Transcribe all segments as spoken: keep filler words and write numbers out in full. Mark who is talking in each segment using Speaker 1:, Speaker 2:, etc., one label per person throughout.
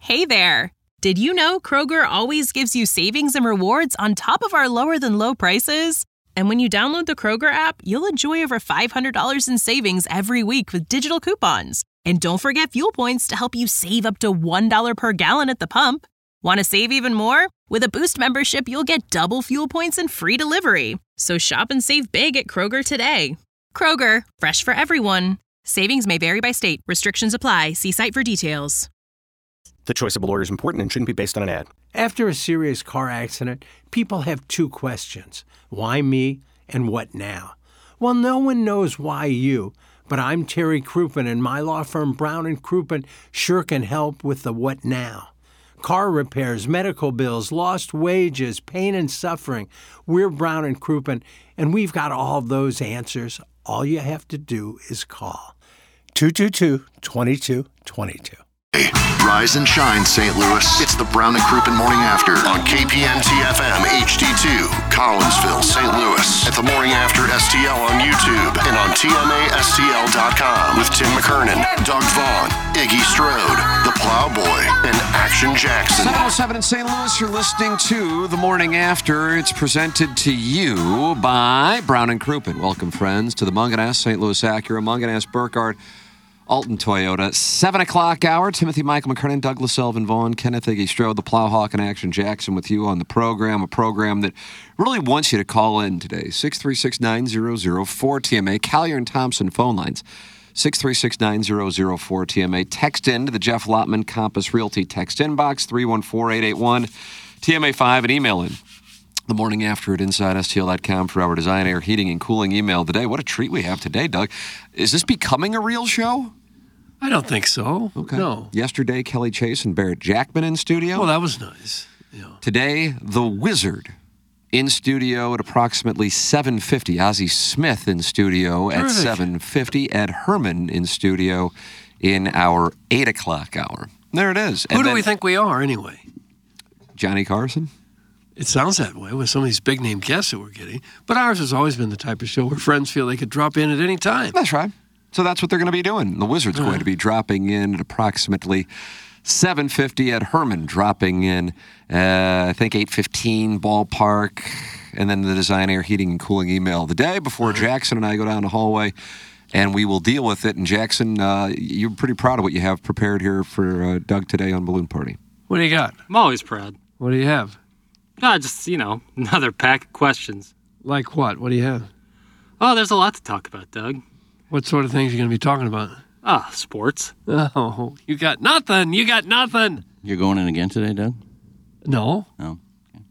Speaker 1: Hey there! Did you know Kroger always gives you savings and rewards on top of our lower-than-low prices? And when you download the Kroger app, you'll enjoy over five hundred dollars in savings every week with digital coupons. And don't forget fuel points to help you save up to one dollar per gallon at the pump. Want to save even more? With a Boost membership, you'll get double fuel points and free delivery. So shop and save big at Kroger today. Kroger, fresh for everyone. Savings may vary by state. Restrictions apply. See site for details.
Speaker 2: The choice of a lawyer is important and shouldn't be based on an ad.
Speaker 3: After a serious car accident, people have two questions. Why me and what now? Well, no one knows why you, but I'm Terry Crouppen, and my law firm Brown and Crouppen sure can help with the what now. Car repairs, medical bills, lost wages, pain and suffering. We're Brown and Crouppen, and we've got all those answers. All you have to do is call. two two two, two two two two.
Speaker 4: Rise and shine, Saint Louis. It's the Brown and Crouppen Morning After on K P N T F M H D two, Collinsville, Saint Louis. At the Morning After S T L on YouTube and on T M A S T L dot com with Tim McKernan, Doug Vaughn, Iggy Strode, the Plowboy, and Action Jackson.
Speaker 5: seven oh seven in Saint Louis, you're listening to The Morning After. It's presented to you by Brown and Crouppen. Welcome, friends, to the Munganess, Saint Louis Acura, Munganess, Burkhardt, Alton Toyota, seven o'clock hour. Timothy Michael McKernan, Douglas Selvin Vaughn, Kenneth Iggy Strode, the Plowhawk, and Action Jackson with you on the program, a program that really wants you to call in today. six three six, nine zero zero four T M A, Collier and Thompson phone lines, six three six, nine zero zero four T M A. Text in to the Jeff Lotman Compass Realty text inbox, three one four, eight eight one T M A five, and email in. The Morning After at inside S T L dot com for our design, air, heating, and cooling email today. What a treat we have today, Doug. Is this becoming a real show?
Speaker 3: I don't think so.
Speaker 5: Okay.
Speaker 3: No.
Speaker 5: Yesterday, Kelly Chase and Barrett Jackman in studio.
Speaker 3: Well, that was nice. Yeah.
Speaker 5: Today, The Wizard in studio at approximately seven fifty. Ozzie Smith in studio
Speaker 3: Terrific.
Speaker 5: at seven fifty. Ed Herman in studio in our eight o'clock hour. There it is.
Speaker 3: Who
Speaker 5: And
Speaker 3: do
Speaker 5: then
Speaker 3: we think we are, anyway?
Speaker 5: Johnny Carson?
Speaker 3: It sounds that way with some of these big-name guests that we're getting. But ours has always been the type of show where friends feel they could drop in at any time.
Speaker 5: That's right. So that's what they're going to be doing. The Wizard's going to be dropping in at approximately seven fifty. Ed Herman dropping in, uh, I think, eight fifteen ballpark. And then the design, air, heating, and cooling email the day before Jackson and I go down the hallway. And we will deal with it. And Jackson, uh, you're pretty proud of what you have prepared here for uh, Doug today on Balloon Party.
Speaker 3: What do you got?
Speaker 6: I'm always proud.
Speaker 3: What do you have?
Speaker 6: No, just, you know, another pack of questions.
Speaker 3: Like what? What do you have?
Speaker 6: Oh, there's a lot to talk about, Doug.
Speaker 3: What sort of things are you going to be talking about?
Speaker 6: Ah, sports.
Speaker 3: Oh, you got nothing. You got nothing.
Speaker 7: You're going in again today, Doug?
Speaker 3: No.
Speaker 7: No.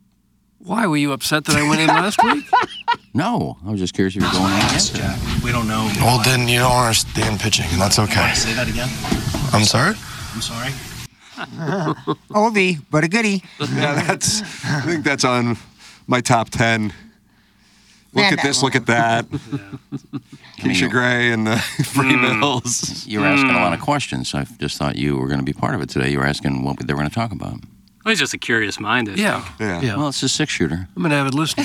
Speaker 3: Why? Were you upset that I went in last week?
Speaker 7: No. I was just curious if you're going in again today.
Speaker 8: We don't know.
Speaker 9: Well, then you don't understand pitching, and that's okay.
Speaker 8: Say that again.
Speaker 9: I'm sorry?
Speaker 8: I'm sorry.
Speaker 10: Oldie, but a goodie.
Speaker 5: Yeah, that's. I think that's on my top ten. Look
Speaker 10: Man,
Speaker 5: at this, look at that. Keisha Gray and the Free Mills.
Speaker 7: You were asking a lot of questions. I just thought you were going to be part of it today. You were asking what they were going to talk about.
Speaker 6: Well, he's just a curious mind, I
Speaker 3: Yeah.
Speaker 6: think.
Speaker 5: Yeah.
Speaker 3: Yeah.
Speaker 7: Well, it's a six-shooter.
Speaker 3: I'm an avid listener.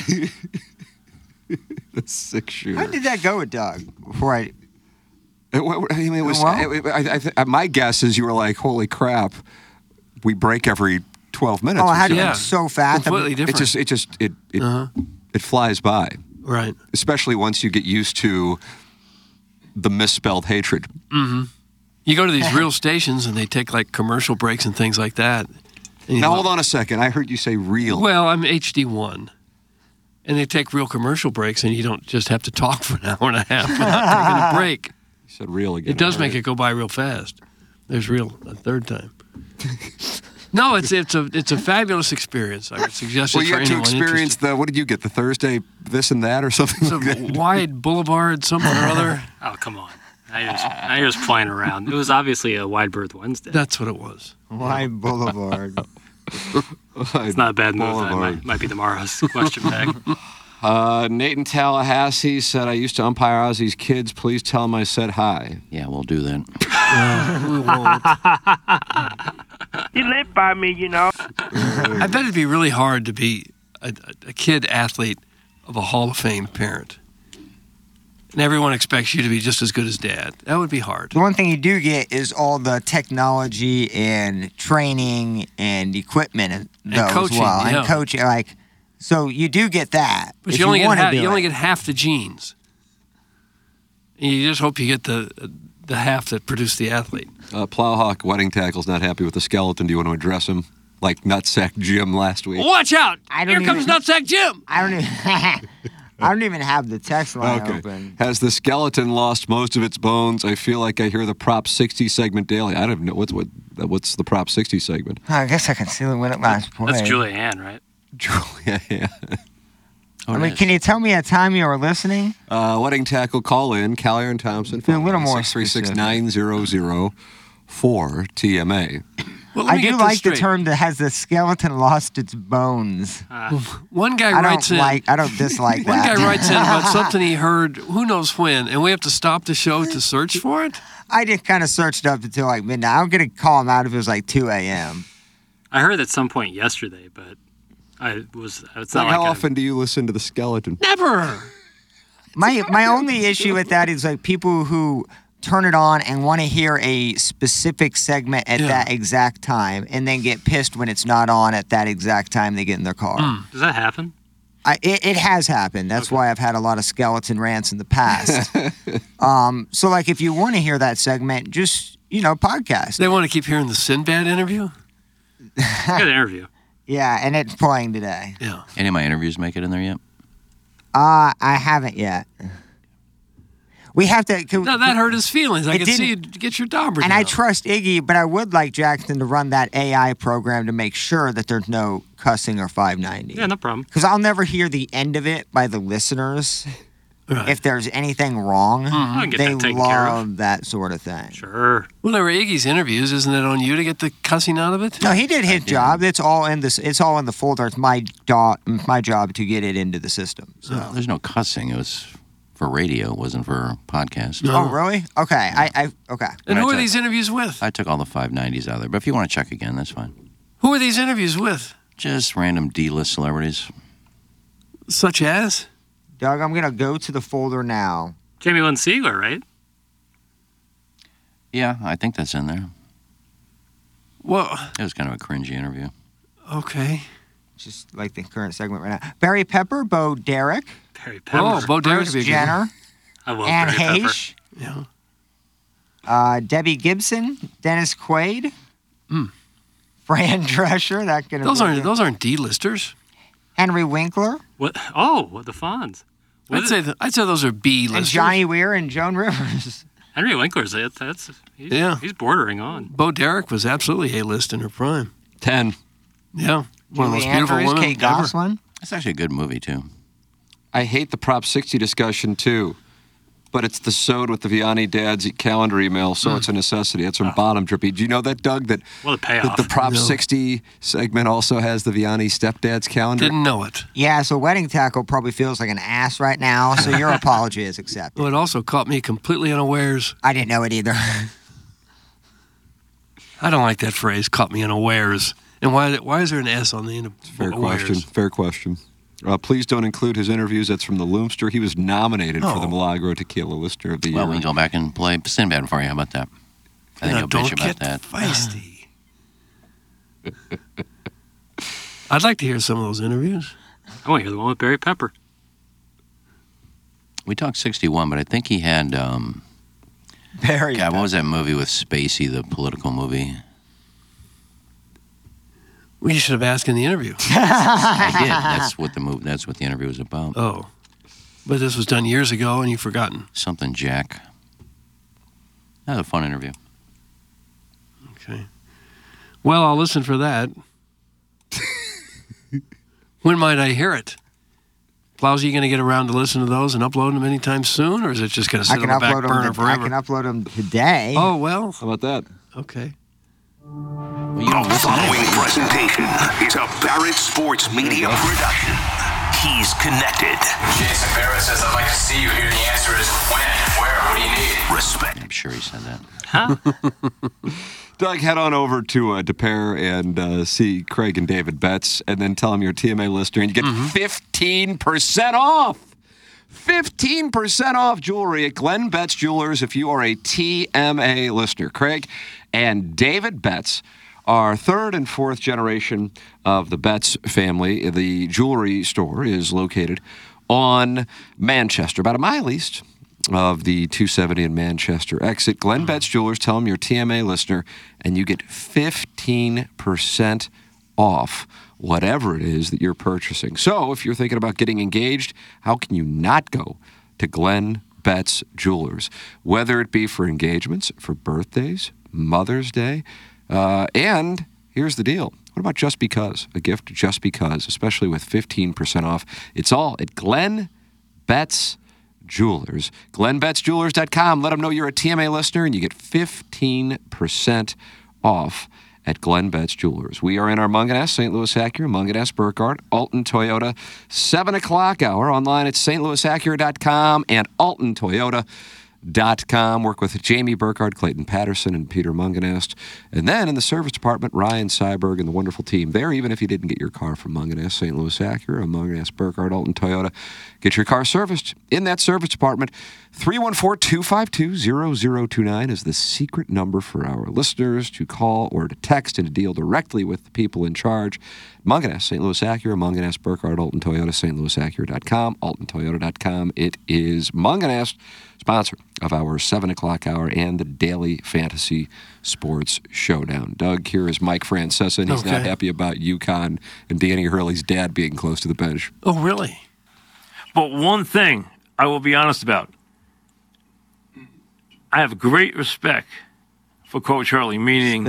Speaker 5: The six shooter.
Speaker 10: How did that go with Doug? Before I,
Speaker 5: It, wa- I mean, it was.
Speaker 10: Well-
Speaker 5: it- I, I, th- my guess is you were like, "Holy crap, we break every twelve minutes."
Speaker 10: oh,
Speaker 5: or
Speaker 10: how did
Speaker 5: so.
Speaker 3: Yeah.
Speaker 10: it so fast?
Speaker 3: Completely
Speaker 5: It
Speaker 3: different.
Speaker 5: just, it just, it, it,
Speaker 3: Uh-huh.
Speaker 5: it flies by.
Speaker 3: Right.
Speaker 5: Especially once you get used to the misspelled hatred.
Speaker 3: You go to these real stations and they take like commercial breaks and things like that. And you
Speaker 5: Now
Speaker 3: go,
Speaker 5: hold on a second. I heard you say real.
Speaker 3: Well, I'm H D one. And they take real commercial breaks and you don't just have to talk for an hour and a half without taking a break.
Speaker 5: You said real again.
Speaker 3: It does
Speaker 5: All
Speaker 3: make
Speaker 5: right.
Speaker 3: it go by real fast. There's real a third time. No, it's it's a it's a fabulous experience. I would suggest
Speaker 5: Well,
Speaker 3: it
Speaker 5: you
Speaker 3: for
Speaker 5: got to
Speaker 3: anyone
Speaker 5: experience
Speaker 3: interested.
Speaker 5: the. What did you get? The Thursday this and that or something
Speaker 3: It's
Speaker 5: like
Speaker 3: a
Speaker 5: that?
Speaker 3: wide boulevard, something or other.
Speaker 6: Oh, come on. Now you're, just, now you're just playing around. It was obviously a Wide Berth Wednesday.
Speaker 3: That's what it was.
Speaker 10: Why Boulevard?
Speaker 6: It's not a bad move. That
Speaker 5: Boulevard.
Speaker 6: might, might be tomorrow's question bag.
Speaker 5: Uh, Nate in Tallahassee said, "I used to umpire Ozzy's kids. Please tell him I said hi."
Speaker 7: Yeah, we'll do that.
Speaker 3: We won't.
Speaker 11: He lived by me, you know.
Speaker 3: I bet it'd be really hard to be a, a kid athlete of a Hall of Fame parent.
Speaker 8: And everyone expects you to be just as good as Dad. That would be hard.
Speaker 10: The one thing you do get is all the technology and training and equipment and,
Speaker 8: And
Speaker 10: though,
Speaker 8: coaching,
Speaker 10: as well.
Speaker 8: yeah.
Speaker 10: And coaching, like, so you do get that.
Speaker 8: But
Speaker 10: if
Speaker 8: you only, get
Speaker 10: wanna
Speaker 8: half,
Speaker 10: do
Speaker 8: you only
Speaker 10: it.
Speaker 8: get half the genes. And you just hope you get the the half that produced the athlete.
Speaker 5: Uh, Plowhawk Wedding Tackle's not happy with the skeleton. Do you want to address him? Like Nutsack Jim last week.
Speaker 8: Watch out!
Speaker 10: I don't
Speaker 8: Here comes
Speaker 10: even-
Speaker 8: Nutsack Jim!
Speaker 10: I don't even. I don't even have the text line
Speaker 5: Okay.
Speaker 10: open.
Speaker 5: Has the skeleton lost most of its bones? I feel like I hear the Prop sixty segment daily. I don't know what's what. What's the Prop sixty segment?
Speaker 10: I guess I can see it when it last played.
Speaker 6: That's Julia Ann, right?
Speaker 5: Julia Ann.
Speaker 7: Oh,
Speaker 10: I
Speaker 7: it
Speaker 10: mean,
Speaker 7: is.
Speaker 10: can you tell me a time you were listening?
Speaker 5: Uh, wedding Tackle, call in. Callier and Thompson.
Speaker 10: Be a little more
Speaker 5: six three six, nine zero zero four T M A.
Speaker 8: Well, let
Speaker 10: I
Speaker 8: me
Speaker 10: do
Speaker 8: get this
Speaker 10: like the
Speaker 8: straight.
Speaker 10: term that has the skeleton lost its bones.
Speaker 8: One guy
Speaker 10: I
Speaker 8: writes
Speaker 10: don't
Speaker 8: in.
Speaker 10: like. I don't dislike
Speaker 8: One
Speaker 10: that.
Speaker 8: guy writes in about something he heard, who knows when, and we have to stop the show to search for it?
Speaker 10: I just kind of searched up until like midnight. I'm gonna call him out if it was like two a.m.
Speaker 6: I heard at some point yesterday, but I was. It's
Speaker 5: Like
Speaker 6: not
Speaker 5: how
Speaker 6: like a-
Speaker 5: often do you listen to the skeleton?
Speaker 8: Never!
Speaker 10: My my only issue with that is like people who turn it on and want to hear a specific segment at
Speaker 8: Yeah.
Speaker 10: that exact time, and then get pissed when it's not on at that exact time they get in their car.
Speaker 6: Does that happen?
Speaker 10: I, it, it has happened. That's why I've had a lot of skeleton rants in the past. um, so, like, if you want to hear that segment, just, you know, podcast.
Speaker 8: They want to keep hearing the Sinbad interview?
Speaker 6: Good interview.
Speaker 10: Yeah, and it's playing today.
Speaker 8: Yeah.
Speaker 7: Any of my interviews make it in there yet?
Speaker 10: Uh, I haven't yet. We have to. Can,
Speaker 8: No, that hurt his feelings. I
Speaker 10: It
Speaker 8: can see you
Speaker 10: didn't-
Speaker 8: get your dauber
Speaker 10: and
Speaker 8: down.
Speaker 10: I trust Iggy, but I would like Jackson to run that A I program to make sure that there's no cussing or five ninety.
Speaker 6: Yeah, no problem.
Speaker 10: Because I'll never hear the end of it by the listeners.
Speaker 8: Right.
Speaker 10: If there's anything wrong,
Speaker 6: I can get
Speaker 10: they
Speaker 6: that taken care of.
Speaker 10: love that sort of thing.
Speaker 6: Sure.
Speaker 8: Well, they were Iggy's interviews. Isn't it on you to get the cussing out of it?
Speaker 10: No, he did his job. It's all in this. It's all in the folder. It's my job. My job to get it into the system. So.
Speaker 7: No, there's no cussing. It was for radio. It wasn't for podcast.
Speaker 10: Oh, really? Okay. I. I okay.
Speaker 8: And who
Speaker 7: Right,
Speaker 8: are
Speaker 7: so-
Speaker 8: these interviews with?
Speaker 7: I took all the five nineties out of there. But if you want to check again, that's fine.
Speaker 8: Who are these interviews with?
Speaker 7: Just random D-list celebrities.
Speaker 8: Such as?
Speaker 10: Doug, I'm gonna go to the folder now.
Speaker 6: Jamie Lynn Sigler, right?
Speaker 7: Yeah, I think that's in there.
Speaker 8: Well,
Speaker 7: It was kind of a cringy interview.
Speaker 8: okay.
Speaker 10: Just like the current segment right now. Barry Pepper, Bo Derek,
Speaker 6: Barry Pepper.
Speaker 8: Oh, Bo Derek
Speaker 10: Bruce
Speaker 8: would be a good one.
Speaker 10: Jenner,
Speaker 6: I love
Speaker 10: Anne
Speaker 6: Barry Pepper.
Speaker 10: Heche,
Speaker 8: Yeah.
Speaker 10: uh, Debbie Gibson, Dennis Quaid, Fran Drescher. That gonna
Speaker 8: Those
Speaker 10: be
Speaker 8: aren't
Speaker 10: good.
Speaker 8: those aren't D-listers.
Speaker 10: Henry Winkler
Speaker 6: What? Oh, what the Fonz. What
Speaker 8: I'd
Speaker 6: is-
Speaker 8: say th- I'd say those are B-listers.
Speaker 10: and Johnny Weir and Joan Rivers.
Speaker 6: Henry Winkler's it. That's he's,
Speaker 8: Yeah.
Speaker 6: he's bordering on.
Speaker 8: Bo Derek was absolutely A-list in her prime.
Speaker 5: Ten.
Speaker 8: Yeah. One of the most
Speaker 10: Julie
Speaker 8: beautiful
Speaker 10: Andrews,
Speaker 8: women
Speaker 10: Kate
Speaker 8: ever.
Speaker 10: Gosselin.
Speaker 7: It's actually a good movie, too.
Speaker 5: I hate the Prop sixty discussion too, but it's the sewed with the Vianney dad's calendar email, so it's a necessity. It's from Bottom Drippy. Do you know that, Doug? That,
Speaker 6: What a
Speaker 5: that
Speaker 6: payoff.
Speaker 5: the Prop
Speaker 8: No.
Speaker 5: sixty segment also has the Vianney stepdad's calendar?
Speaker 8: Didn't know it.
Speaker 10: Yeah, so Wedding Tackle probably feels like an ass right now, so your apology is accepted.
Speaker 8: Well, it also caught me completely unawares.
Speaker 10: I didn't know it either.
Speaker 8: I don't like that phrase, caught me unawares. And why why is there an S on the end of
Speaker 5: Fair
Speaker 8: awares?
Speaker 5: question. Fair question. Uh, please don't include his interviews. That's from the Loomster. He was nominated for the
Speaker 8: Oh.
Speaker 5: Milagro Tequila Listener of the
Speaker 7: Well,
Speaker 5: Year.
Speaker 7: we can go back and play Sinbad for you. How about that? I think
Speaker 8: Now,
Speaker 7: you'll
Speaker 8: don't
Speaker 7: bitch about
Speaker 8: get
Speaker 7: that.
Speaker 8: feisty. I'd like to hear some of those interviews.
Speaker 6: I want to hear the one with Barry Pepper.
Speaker 7: We talked sixty-one, but I think he had, um,
Speaker 10: Very
Speaker 7: God, what was that movie with Spacey, the political movie?
Speaker 8: Well, you should have asked in the interview.
Speaker 7: I did. That's what the movie. That's what the interview was about.
Speaker 8: Oh. But this was done years ago and you've forgotten.
Speaker 7: Something Jack. That was a fun interview.
Speaker 8: Okay. Well, I'll listen for that. When might I hear it? Flowsy, you going to get around to listen to those and upload them anytime soon, or is it just going to
Speaker 10: I
Speaker 8: sit
Speaker 10: can
Speaker 8: on the back
Speaker 10: upload
Speaker 8: burner
Speaker 10: them. To, I
Speaker 8: forever?
Speaker 10: can upload them today.
Speaker 8: Oh, well.
Speaker 5: How about that?
Speaker 8: Okay.
Speaker 7: Well, you don't listen
Speaker 4: Following
Speaker 7: anyway.
Speaker 4: presentation is a Barrett Sports Media production. He's connected.
Speaker 12: Jason Barrett says, I'd like to see you here. The answer is when, where, what do you need?
Speaker 4: Respect.
Speaker 7: I'm sure he said that.
Speaker 5: Doug, head on over to uh, DePere and uh, see Craig and David Betts, and then tell them you're a T M A listener, and you get fifteen percent off. fifteen percent off jewelry at Glenn Betts Jewelers if you are a T M A listener. Craig and David Betts are third and fourth generation of the Betts family. The jewelry store is located on Manchester, about a mile east of the two seventy in Manchester exit. Glenn Betts Jewelers, tell them you're a T M A listener, and you get fifteen percent off whatever it is that you're purchasing. So if you're thinking about getting engaged, how can you not go to Glenn Betts Jewelers? Whether it be for engagements, for birthdays, Mother's Day, uh, and here's the deal. What about just because? A gift just because, especially with fifteen percent off. It's all at Glenn Betts Jewelers. Glenn Betts Jewelers dot com. Let them know you're a T M A listener, and you get fifteen percent off at Glenn Betts Jewelers. We are in our Munganess, Saint Louis Acura, Munganess, Burkhardt, Alton Toyota, seven o'clock hour, online at Saint Louis Acura dot com and Alton Toyota dot com. Work with Jamie Burkhardt, Clayton Patterson, and Peter Munganest. And then in the service department, Ryan Seiberg and the wonderful team there, even if you didn't get your car from Munganest, Saint Louis Acura, Munganest, Burkhardt, Alton Toyota. Get your car serviced in that service department. three one four, two five two, zero zero two nine is the secret number for our listeners to call or to text and to deal directly with the people in charge. Munganess, Saint Louis Acura, Munganess, Burkhardt, Alton Toyota, Saint Louis Acura dot com, Alton Toyota dot com. It is Munganess, sponsor of our seven o'clock hour and the Daily Fantasy Sports Showdown. Doug, here is Mike Francesa, and he's
Speaker 8: Okay.
Speaker 5: not happy about UConn and Danny Hurley's dad being close to the bench.
Speaker 8: Oh, really?
Speaker 13: But one thing I will be honest about. I have great respect for Coach Hurley, meaning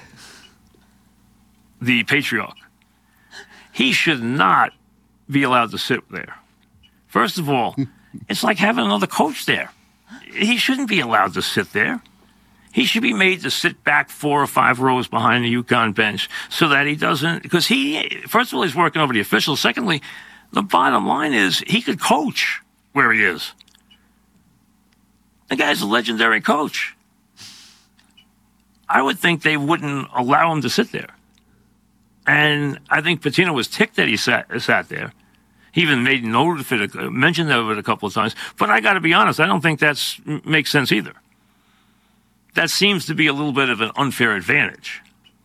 Speaker 13: the patriarch. He should not be allowed to sit there. First of all, it's like having another coach there. He shouldn't be allowed to sit there. He should be made to sit back four or five rows behind the UConn bench so that he doesn't, because he, first of all, he's working over the officials. Secondly, the bottom line is he could coach where he is. The guy's a legendary coach. I would think they wouldn't allow him to sit there. And I think Pitino was ticked that he sat, sat there. He even made note of it, mentioned of it a couple of times. But I got to be honest, I don't think that makes sense either. That seems to be a little bit of an unfair advantage.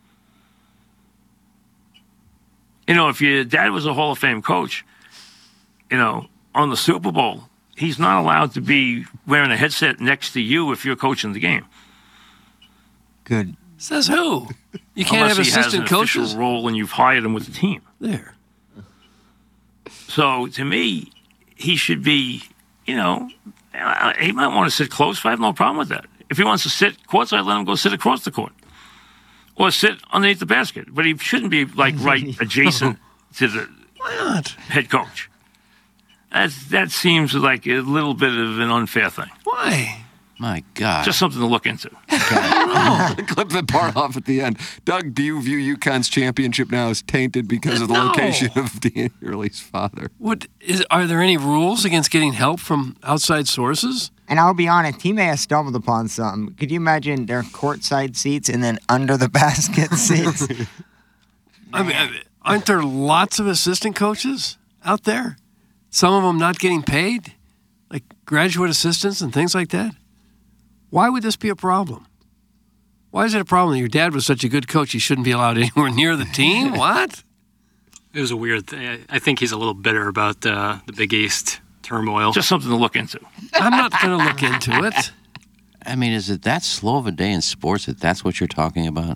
Speaker 13: You know, if your dad was a Hall of Fame coach, you know, on the Super Bowl, he's not allowed to be wearing a headset next to you if you're coaching the game.
Speaker 10: Good.
Speaker 8: Says who? You can't
Speaker 13: Unless
Speaker 8: have
Speaker 13: he has
Speaker 8: assistant
Speaker 13: an
Speaker 8: coaches?
Speaker 13: official role and you've hired him with the team.
Speaker 8: There.
Speaker 13: So to me, he should be, you know, he might want to sit close. I have no problem with that. If he wants to sit courtside, let him go sit across the court. Or sit underneath the basket. But he shouldn't be, like, right adjacent to the
Speaker 8: Why not?
Speaker 13: head coach. That's, that seems like a little bit of an unfair thing.
Speaker 8: Why?
Speaker 7: My God.
Speaker 13: Just something to look into.
Speaker 5: Clip the part off at the end. Doug, do you view UConn's championship now as tainted because of the
Speaker 8: No.
Speaker 5: location of Danny Hurley's father?
Speaker 8: What is? Are there any rules against getting help from outside sources?
Speaker 10: And I'll be honest, he may have stumbled upon something. Could you imagine their courtside seats and then under the basket seats?
Speaker 8: I mean, aren't there lots of assistant coaches out there? Some of them not getting paid, like graduate assistants and things like that. Why would this be a problem? Why is it a problem that your dad was such a good coach he shouldn't be allowed anywhere near the team? What?
Speaker 6: It was a weird thing. I- I think he's a little bitter about uh, the Big East turmoil.
Speaker 13: Just something to look into.
Speaker 8: I'm not going to look into it.
Speaker 7: I mean, is it that slow of a day in sports that that's what you're talking about?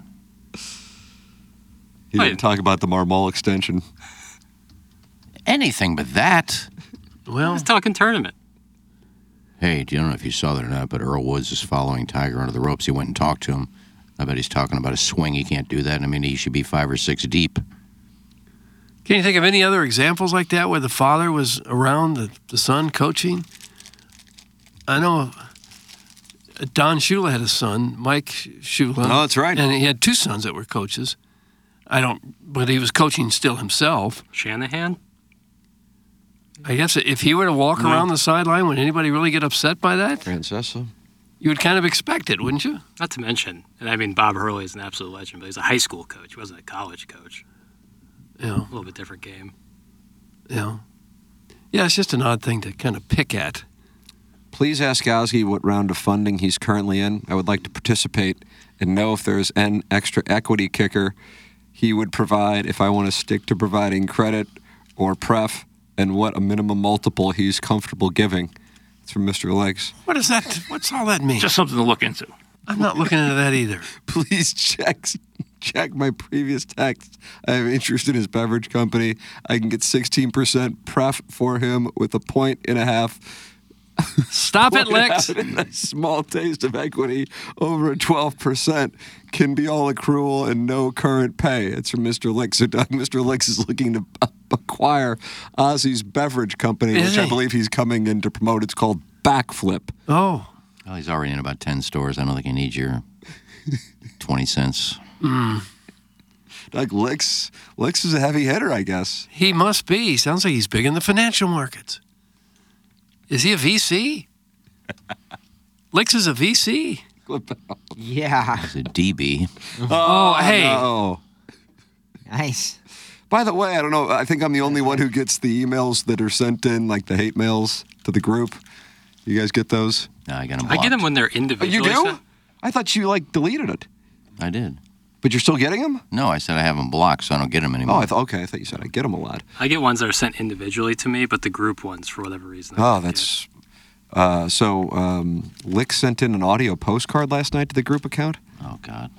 Speaker 5: He didn't talk about the Marmol extension.
Speaker 7: Anything but that.
Speaker 8: Well,
Speaker 6: He's talking tournament.
Speaker 7: Hey, do you don't know if you saw that or not, but Earl Woods is following Tiger under the ropes. He went and talked to him. I bet he's talking about a swing. He can't do that. I mean, he should be five or six deep.
Speaker 8: Can you think of any other examples like that where the father was around the, the son coaching? I know Don Shula had a son, Mike Shula.
Speaker 5: Oh, that's right.
Speaker 8: And he had two sons that were coaches. I don't, but he was coaching still himself.
Speaker 6: Shanahan?
Speaker 8: I guess if he were to walk
Speaker 6: No.
Speaker 8: around the sideline, would anybody really get upset by that?
Speaker 5: Francesa.
Speaker 8: You would kind of expect it, wouldn't you?
Speaker 6: Not to mention, and I mean, Bob Hurley is an absolute legend, but he's a high school coach. He wasn't a college coach.
Speaker 8: Yeah.
Speaker 6: A little bit different game.
Speaker 8: Yeah. Yeah, it's just an odd thing to kind of pick at.
Speaker 5: Please ask Ozzy what round of funding he's currently in. I would like to participate and know if there's an extra equity kicker he would provide if I want to stick to providing credit or pref, and what a minimum multiple he's comfortable giving. It's from Mister Legs.
Speaker 8: What is that? What's all that mean?
Speaker 13: Just something to look into.
Speaker 8: I'm not looking into that either.
Speaker 5: Please check check my previous text. I have interest in his beverage company. I can get sixteen percent pref for him with a point and a half.
Speaker 8: Stop it, Lex.
Speaker 5: A small taste of equity over twelve percent can be all accrual and no current pay. It's from Mister Lex. So Doug, Mister Lex is looking to acquire Ozzy's beverage company,
Speaker 8: Is
Speaker 5: which
Speaker 8: he?
Speaker 5: I believe he's coming in to promote. It's called Backflip.
Speaker 8: Oh.
Speaker 7: Well, he's already in about ten stores. I don't think he needs your twenty cents.
Speaker 8: Mm.
Speaker 5: Doug, Lex, Lex is a heavy hitter, I guess.
Speaker 8: He must be. Sounds like he's big in the financial markets. Is he a V C? Lex is a V C.
Speaker 10: Yeah.
Speaker 7: He's a D B.
Speaker 8: Oh, hey.
Speaker 5: No.
Speaker 10: Nice.
Speaker 5: By the way, I don't know. I think I'm the only one who gets the emails that are sent in, like the hate mails to the group. You guys get those?
Speaker 7: No, I got them
Speaker 6: I
Speaker 7: blocked.
Speaker 6: get them when they're
Speaker 5: Oh,
Speaker 6: individually
Speaker 5: you do?
Speaker 6: sent.
Speaker 5: I thought you, like, deleted it.
Speaker 7: I did.
Speaker 5: But you're still getting them?
Speaker 7: No, I said I have them blocked, so I don't get them anymore.
Speaker 5: Oh, I th- okay. I thought you said I get them a lot.
Speaker 6: I get ones that are sent individually to me, but the group ones, for whatever reason. I
Speaker 5: Oh,
Speaker 6: don't
Speaker 5: that's... Uh, so, um, Lick sent in an audio postcard last night to the group account.
Speaker 7: Oh, God.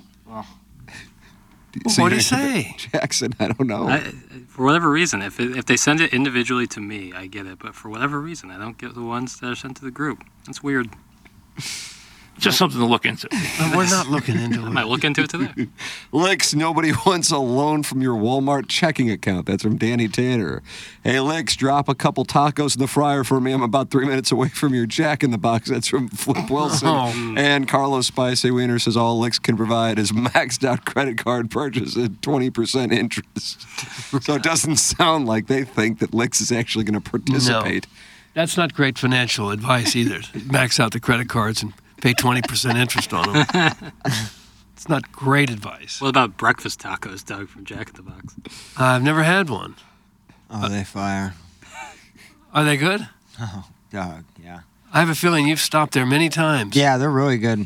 Speaker 8: What'd he say?
Speaker 5: Jackson, I don't know.
Speaker 6: I, for whatever reason, if it, if they send it individually to me, I get it. But for whatever reason, I don't get the ones that are sent to the group. That's weird.
Speaker 13: Just something to look into.
Speaker 8: We're not looking into
Speaker 6: I
Speaker 8: it.
Speaker 6: might look into it today.
Speaker 5: Licks, nobody wants a loan from your Walmart checking account. That's from Danny Tanner. Hey, Licks, drop a couple tacos in the fryer for me. I'm about three minutes away from your Jack in the Box. That's from Flip Wilson.
Speaker 8: Oh.
Speaker 5: And Carlos Spicy Wiener says all Licks can provide is maxed out credit card purchase at twenty percent interest. So it doesn't sound like they think that Licks is actually going to participate.
Speaker 8: No. That's not great financial advice either. Max out the credit cards and pay twenty percent interest on them. It's not great advice.
Speaker 6: What about breakfast tacos, Doug, from Jack in the Box?
Speaker 8: I've never had one.
Speaker 10: Oh, they fire.
Speaker 8: Are they good?
Speaker 10: Oh, Doug, yeah.
Speaker 8: I have a feeling you've stopped there many times.
Speaker 10: Yeah, they're really good.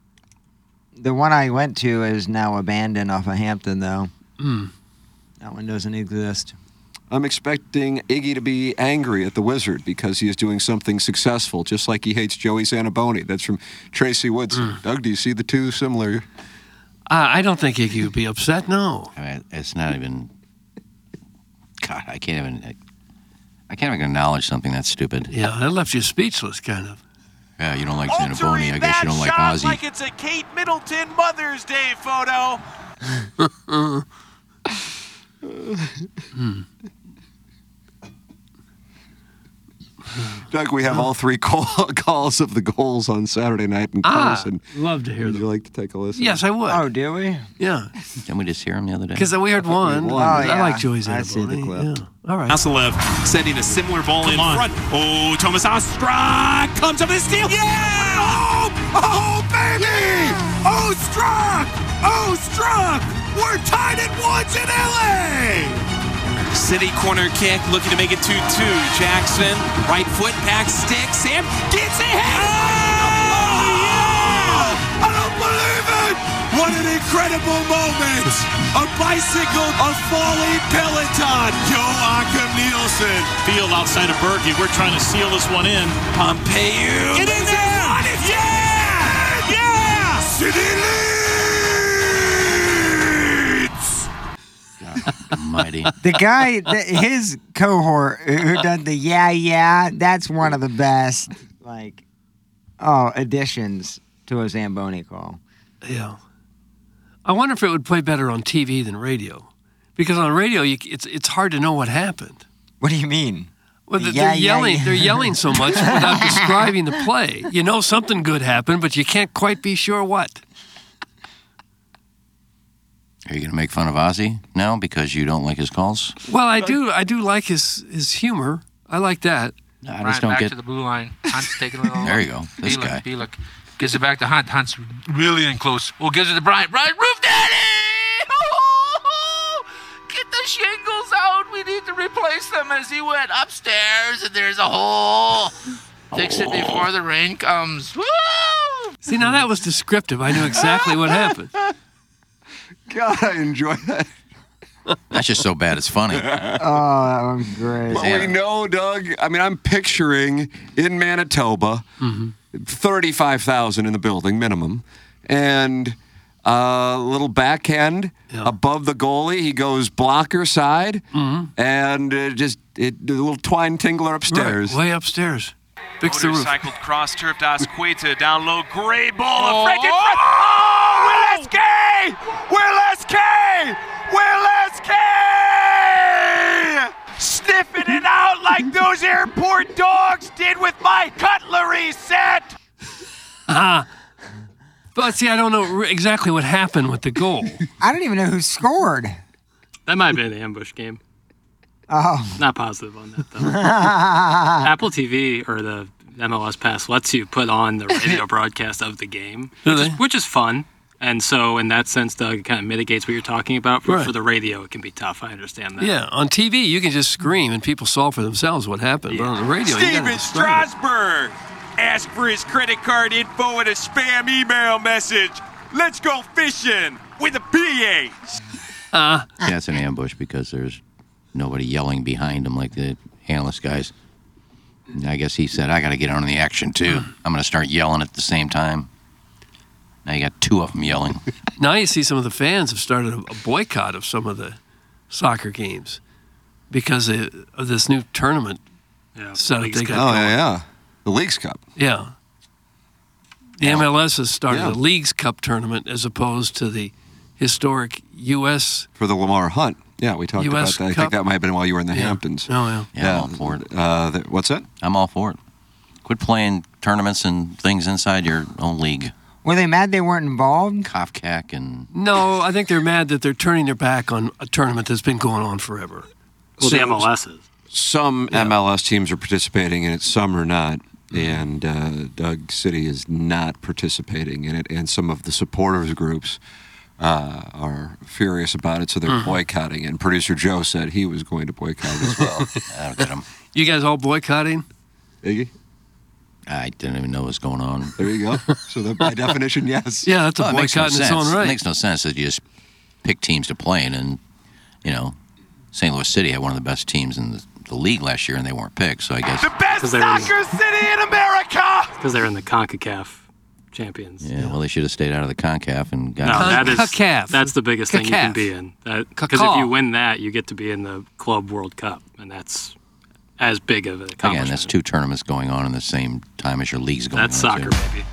Speaker 10: The one I went to is now abandoned off of Hampton, though.
Speaker 8: Mm.
Speaker 10: That one doesn't exist.
Speaker 5: I'm expecting Iggy to be angry at the Wizard because he is doing something successful, just like he hates Joey Sanaboni. That's from Tracy Woodson.
Speaker 8: Mm.
Speaker 5: Doug, do you see the two similar?
Speaker 8: Uh, I don't think Iggy would be upset, no.
Speaker 7: I mean, it's not even... God, I can't even... I, I can't even acknowledge something that's stupid.
Speaker 8: Yeah, that left you speechless, kind of.
Speaker 7: Yeah, you don't like Sanaboni. I guess you don't like Ozzy.
Speaker 14: Like it's a Kate Middleton Mother's Day photo.
Speaker 8: hmm.
Speaker 5: Doug, we have all three call, calls of the goals on Saturday night in
Speaker 8: Ah,
Speaker 5: Carson.
Speaker 8: love to hear
Speaker 5: Would
Speaker 8: them.
Speaker 5: you like to take a listen?
Speaker 8: Yes, I would.
Speaker 10: Oh, do we?
Speaker 8: Yeah.
Speaker 7: Didn't we just hear him the other day?
Speaker 8: Because we heard one.
Speaker 5: one.
Speaker 8: I
Speaker 10: Oh, yeah.
Speaker 8: like Joey
Speaker 10: I see the
Speaker 8: Zanaboni.
Speaker 10: clip.
Speaker 8: Yeah. All right.
Speaker 14: Vassilev sending a similar ball in front. Oh, Thomas Ostrak comes up with a steal. Yeah! Oh, oh, baby! Oh, Struck! Oh, Struck! We're tied at once in L A! City corner kick, looking to make it two two. Jackson, right foot, back stick. Sam gets it. Oh, yeah! I don't believe it! What an incredible moment! A bicycle, a falling peloton. Joachim Nielsen.
Speaker 15: Field outside of Berkey. We're trying to seal this one in.
Speaker 14: Pompeu. Get in there! Yeah! Yeah! City leads!
Speaker 7: Mighty.
Speaker 10: The guy, the, his cohort who did the yeah, yeah, that's one of the best, like, oh, additions to a Zamboni call.
Speaker 8: Yeah. I wonder if it would play better on T V than radio. Because on radio, you, it's it's hard to know what happened.
Speaker 10: What do you mean?
Speaker 8: Well, they're,
Speaker 10: Yeah,
Speaker 8: they're
Speaker 10: yeah,
Speaker 8: yelling.
Speaker 10: yeah.
Speaker 8: They're yelling so much without describing the play. You know something good happened, but you can't quite be sure what.
Speaker 7: Are you going to make fun of Ozzy now because you don't like his calls?
Speaker 8: Well, I do. I do like his his humor. I like that.
Speaker 7: No, I
Speaker 16: Ryan
Speaker 7: just don't
Speaker 16: back
Speaker 7: get...
Speaker 16: to the blue line. Hunt's taking a little.
Speaker 7: There you go. This
Speaker 16: Bielek,
Speaker 7: guy.
Speaker 16: Bielek gives it back to Hunt. Hunt's really in close. Oh, gives it to Bryant. Bryant, roof daddy! Oh, get the shingles out. We need to replace replaced them as he went upstairs, and there's a hole. Fix it before the rain comes. Woo!
Speaker 8: See, now that was descriptive. I knew exactly what happened.
Speaker 5: God, I enjoy that.
Speaker 7: That's just so bad it's funny.
Speaker 10: Oh, that was great.
Speaker 5: Well, we know, Doug. I mean, I'm picturing in Manitoba, thirty-five thousand in the building minimum, and a little backhand above the goalie. He goes blocker side, and uh, just it, a little twine tingler upstairs.
Speaker 8: Right, way upstairs. Fix the roof.
Speaker 14: Motorcycled cross turf to Asqueta. Down low. Great ball.
Speaker 8: Oh.
Speaker 14: A Frank in front. Oh! Will S K! Will S K! Will S K! Sniffing it out like those airport dogs did with my cutlery set.
Speaker 8: Ah. But see, I don't know exactly what happened with the goal.
Speaker 10: I don't even know who scored.
Speaker 6: That might have been an ambush game.
Speaker 10: Oh.
Speaker 6: Not positive on that, though. Apple T V or the M L S Pass lets you put on the radio broadcast of the game, which is, which is fun. And so in that sense, Doug, it kind of mitigates what you're talking about. For,
Speaker 8: Right.
Speaker 6: for the radio, it can be tough. I understand that.
Speaker 8: Yeah, on T V, you can just scream and people solve for themselves what happened. But on the radio, you
Speaker 14: Steven
Speaker 8: gotta describe it.
Speaker 14: Strasburg. Ask for his credit card info in a spam email message. Let's go fishing with a P H.
Speaker 8: Uh,
Speaker 7: Yeah, it's an ambush because there's nobody yelling behind him like the analyst guys. And I guess he said, I got to get on the action, too. I'm going to start yelling at the same time. Now you got two of them yelling.
Speaker 8: Now you see some of the fans have started a, a boycott of some of the soccer games because of, of this new tournament setup they got
Speaker 5: Oh,
Speaker 8: going.
Speaker 5: yeah, yeah. The Leagues Cup.
Speaker 8: Yeah. The M L S has started
Speaker 5: Yeah.
Speaker 8: a Leagues Cup tournament as opposed to the historic U S
Speaker 5: For the Lamar Hunt. Yeah, we talked
Speaker 8: U S
Speaker 5: about that. I
Speaker 8: Cup?
Speaker 5: think that might have been while you were in the
Speaker 8: Yeah.
Speaker 5: Hamptons.
Speaker 8: Oh, yeah.
Speaker 7: Yeah, I'm all for it.
Speaker 5: Uh, the, what's that?
Speaker 7: I'm all for it. Quit playing tournaments and things inside your own league.
Speaker 10: Were they mad they weren't involved?
Speaker 7: Kafkak and...
Speaker 8: No, I think they're mad that they're turning their back on a tournament that's been going on forever.
Speaker 6: Well, the M L S is.
Speaker 5: Some M L S teams are participating in it, some are not. And uh, Doug City is not participating in it. And some of the supporters groups uh, are furious about it, so they're
Speaker 8: Mhm.
Speaker 5: boycotting it. And producer Joe said he was going to boycott as well.
Speaker 7: That'll get him.
Speaker 8: You guys all boycotting?
Speaker 5: Iggy?
Speaker 7: I didn't even know what was going on.
Speaker 5: There you go. So that by definition, yes.
Speaker 8: Yeah, that's a
Speaker 7: Well, it makes no
Speaker 8: boycott in its
Speaker 7: sense.
Speaker 8: own right.
Speaker 7: It makes no sense that you just pick teams to play in. And, you know, Saint Louis City had one of the best teams in the, the league last year, and they weren't picked. So I guess...
Speaker 14: The best soccer city in America.
Speaker 6: Because they're in the CONCACAF champions.
Speaker 7: Yeah, well, they should have stayed out of the CONCACAF and got...
Speaker 6: No, that is
Speaker 8: CONCACAF.
Speaker 6: that's the biggest thing you can
Speaker 8: CONCACAF.
Speaker 6: be in. Because if you win that, you get to be in the Club World Cup, and that's as big of an accomplishment.
Speaker 7: Again, that's two tournaments going on in the same time as your league's going
Speaker 6: That's
Speaker 7: on.
Speaker 6: soccer,
Speaker 7: too.
Speaker 6: baby.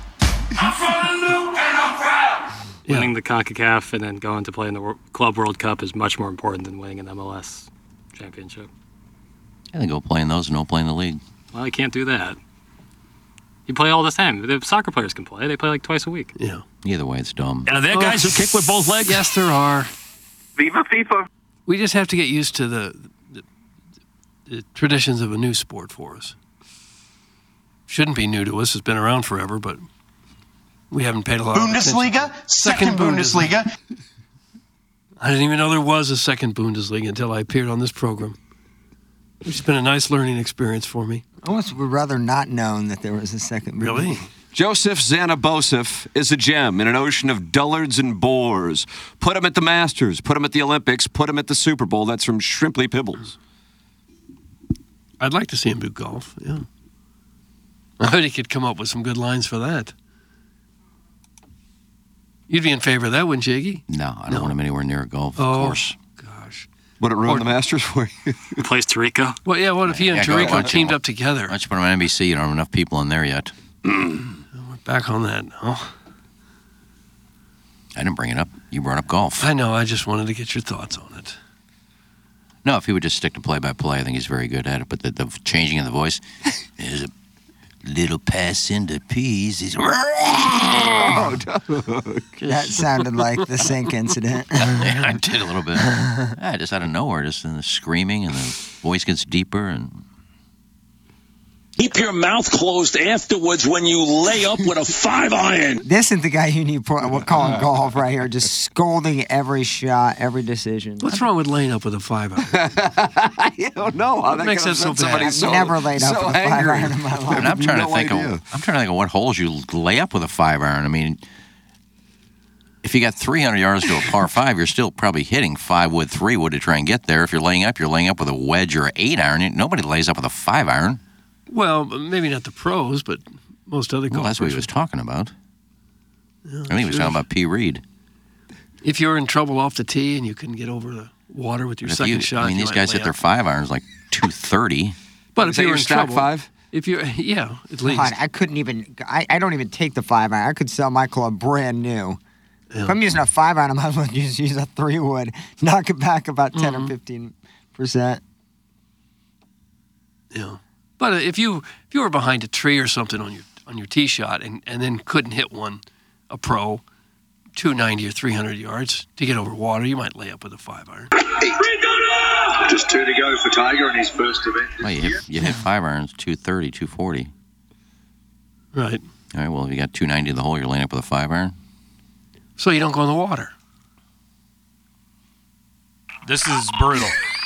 Speaker 6: Winning the CONCACAF and then going to play in the Wor- Club World Cup is much more important than winning an M L S championship.
Speaker 7: Yeah, they go play in those and don't play in the league.
Speaker 6: Well, you can't do that. You play all the time. The soccer players can play. They play like twice a week.
Speaker 8: Yeah.
Speaker 7: Either way, it's dumb.
Speaker 13: And are there guys who kick with both legs?
Speaker 8: Yes, there are.
Speaker 11: Viva FIFA.
Speaker 8: We just have to get used to the, the, the traditions of a new sport for us. Shouldn't be new to us. It's been around forever, but we haven't paid a lot of attention.
Speaker 17: Bundesliga, second Bundesliga.
Speaker 8: I didn't even know there was a second Bundesliga until I appeared on this program. It's been a nice learning experience for me.
Speaker 10: I almost would rather not known that there was a second.
Speaker 8: Really?
Speaker 5: Joseph Zanabosef is a gem in an ocean of dullards and bores. Put him at the Masters, put him at the Olympics, put him at the Super Bowl. That's from Shrimply Pibbles.
Speaker 8: I'd like to see him do golf, yeah. I bet he could come up with some good lines for that. You'd be in favor of that, wouldn't you, Iggy?
Speaker 7: No, I don't want him anywhere near a golf
Speaker 8: Oh.
Speaker 7: course.
Speaker 5: Would it ruin
Speaker 8: Or-
Speaker 5: the Masters for you?
Speaker 6: He plays Tarico.
Speaker 8: Well, yeah, what if he and
Speaker 7: Yeah, go
Speaker 8: Tarico
Speaker 7: watch
Speaker 8: teamed
Speaker 7: him.
Speaker 8: up together?
Speaker 7: Why don't you put him on N B C? You don't have enough people in there yet.
Speaker 8: We're back on that now.
Speaker 7: I didn't bring it up. You brought up golf.
Speaker 8: I know, I just wanted to get your thoughts on it.
Speaker 7: No, if he would just stick to play-by-play, I think he's very good at it. But the, the changing of the voice, there's a little pass into peas. He's...
Speaker 5: Oh,
Speaker 10: That sounded like the sink incident.
Speaker 7: Yeah, I did a little bit. Yeah, just out of nowhere, just in the screaming, and the voice gets deeper. And
Speaker 18: Keep your mouth closed afterwards when you lay up with a five iron.
Speaker 10: This is the guy you need. We're calling golf right here, just scolding every shot, every decision.
Speaker 8: What's wrong with laying up with a five iron?
Speaker 5: I don't know how
Speaker 8: What
Speaker 5: that
Speaker 8: makes
Speaker 5: could
Speaker 8: that so
Speaker 5: upset
Speaker 8: bad?
Speaker 5: somebody
Speaker 8: I've
Speaker 5: so,
Speaker 10: never laid up
Speaker 5: so
Speaker 10: with a five
Speaker 5: angry.
Speaker 10: iron in my life.
Speaker 7: And I'm trying
Speaker 5: No
Speaker 7: to think
Speaker 5: idea.
Speaker 7: of I'm trying to think of what holes you lay up with a five iron. I mean, if you got three hundred yards to a par five, you're still probably hitting five wood, three wood to try and get there. If you're laying up, you're laying up with a wedge or an eight iron. Nobody lays up with a five iron.
Speaker 8: Well, maybe not the pros, but most other golfers.
Speaker 7: Well, that's what he was talking about.
Speaker 8: Yeah,
Speaker 7: I think he was
Speaker 8: sure.
Speaker 7: talking about P. Reed.
Speaker 8: If you're in trouble off the tee and you couldn't get over the water with your
Speaker 7: But if
Speaker 8: second
Speaker 7: you-
Speaker 8: shot,
Speaker 7: I mean,
Speaker 8: you
Speaker 7: these
Speaker 8: might
Speaker 7: guys
Speaker 8: lay
Speaker 7: hit their
Speaker 8: up.
Speaker 7: five irons like two thirty.
Speaker 8: But if
Speaker 5: Is that
Speaker 8: you're
Speaker 5: your
Speaker 8: in
Speaker 5: stack
Speaker 8: trouble,
Speaker 5: five?
Speaker 8: if you're yeah, at least.
Speaker 10: God, I couldn't even. I, I don't even take the five iron. I could sell my club brand new. If I'm using a five iron, I might as well just use a three wood. Knock it back about ten
Speaker 8: Mm-hmm.
Speaker 10: or fifteen percent.
Speaker 8: Yeah. But if you if you were behind a tree or something on your on your tee shot and, and then couldn't hit one, a pro, two ninety or three hundred yards to get over water, you might lay up with a five iron.
Speaker 19: Just two to go for Tiger in his first event this
Speaker 7: Well, you
Speaker 19: year.
Speaker 7: hit, you hit five irons, two thirty, two forty.
Speaker 8: Right.
Speaker 7: All right, well, if you got two ninety in the hole, you're laying up with a five iron.
Speaker 8: So you don't go in the water.
Speaker 15: This is brutal.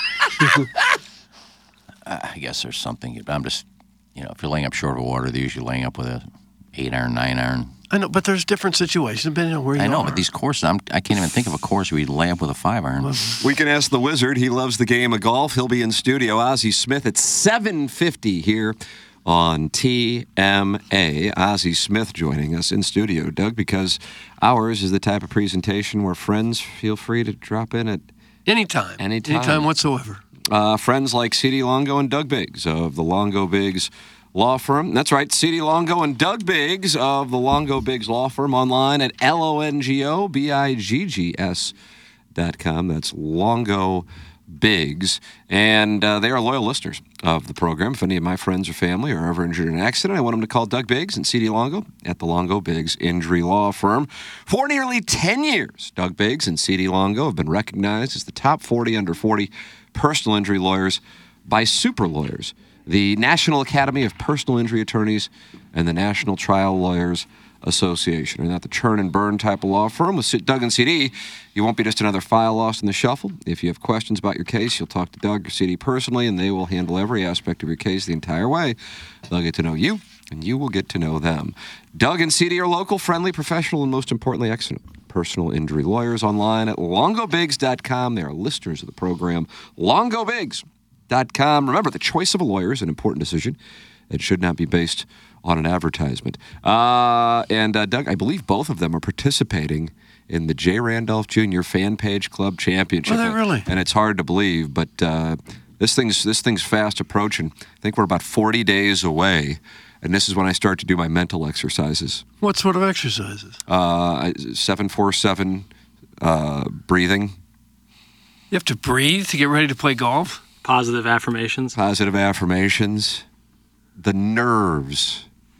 Speaker 7: I guess there's something. I'm just, you know, if you're laying up short of water, they're usually laying up with a eight iron, nine iron.
Speaker 8: I know, but there's different situations depending on where you
Speaker 7: I know,
Speaker 8: are.
Speaker 7: but these courses, I'm, I can't even think of a course where you lay up with a five iron.
Speaker 5: We can ask the Wizard. He loves the game of golf. He'll be in studio. Ozzie Smith at seven fifty here on T M A. Ozzie Smith joining us in studio, Doug, because ours is the type of presentation where friends feel free to drop in at
Speaker 8: Anytime.
Speaker 5: Anytime.
Speaker 8: Anytime whatsoever.
Speaker 5: Uh, friends like C D Longo and Doug Biggs of the Longo Biggs Law Firm. That's right, C D Longo and Doug Biggs of the Longo Biggs Law Firm, online at L O N G O B I G G S dot com. That's Longo Biggs. And uh, they are loyal listeners of the program. If any of my friends or family are ever injured in an accident, I want them to call Doug Biggs and C D Longo at the Longo Biggs Injury Law Firm. For nearly ten years, Doug Biggs and C D Longo have been recognized as the top forty under forty personal injury lawyers by Super Lawyers, the National Academy of Personal Injury Attorneys, and the National Trial Lawyers Association. They're not the churn and burn type of law firm. With Doug and C D, you won't be just another file lost in the shuffle. If you have questions about your case, you'll talk to Doug or C D personally, and they will handle every aspect of your case the entire way. They'll get to know you, and you will get to know them. Doug and C D are local, friendly, professional, and most importantly, excellent personal injury lawyers, online at longo biggs dot com. They are listeners of the program. longo biggs dot com. Remember, the choice of a lawyer is an important decision. It should not be based on an advertisement. Uh, and uh, Doug, I believe both of them are participating in the J. Randolph Junior Fan Page Club Championship.
Speaker 8: Are they really?
Speaker 5: And it's hard to believe, but uh, this thing's this thing's fast approaching. I think we're about forty days away, and this is when I start to do my mental exercises.
Speaker 8: What sort of exercises?
Speaker 5: Uh, seven four seven uh, breathing.
Speaker 8: You have to breathe to get ready to play golf?
Speaker 6: Positive affirmations.
Speaker 5: Positive affirmations. The nerves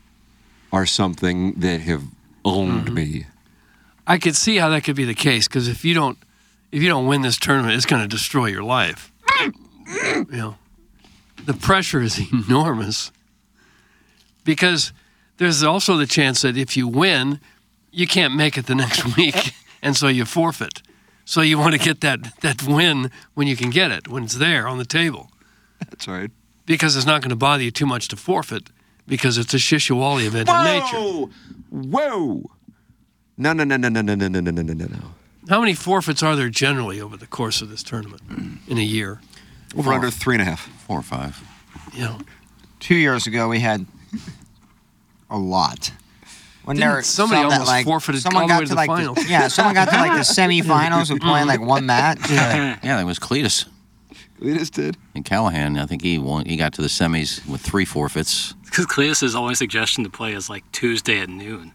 Speaker 5: are something that have owned
Speaker 8: Mm-hmm.
Speaker 5: me.
Speaker 8: I could see how that could be the case, because if you don't if you don't win this tournament, it's going to destroy your life. You know, the pressure is enormous, because there's also the chance that if you win, you can't make it the next week, and so you forfeit. So you want to get that, that win when you can get it, when it's there on the table.
Speaker 5: That's right.
Speaker 8: Because it's not going to bother you too much to forfeit, because it's a Shishawali event in nature.
Speaker 5: Whoa! Whoa! No, no, no, no, no, no, no, no, no, no, no, no.
Speaker 8: How many forfeits are there generally over the course of this tournament in a year?
Speaker 5: Over under three and a half.
Speaker 7: Four or five.
Speaker 8: You know,
Speaker 10: Two years ago, we had a lot. When
Speaker 8: Didn't
Speaker 10: there were
Speaker 8: somebody
Speaker 10: some that,
Speaker 8: almost
Speaker 10: like,
Speaker 8: forfeited
Speaker 10: someone
Speaker 8: all the
Speaker 10: got
Speaker 8: way to the
Speaker 10: like
Speaker 8: finals.
Speaker 10: yeah, someone got to like the semifinals of playing like one match.
Speaker 7: Yeah, that was Cletus.
Speaker 5: Cletus did.
Speaker 7: And Callahan, I think he won, he got to the semis with three forfeits.
Speaker 6: Because Cletus's only suggestion to play is like Tuesday at noon.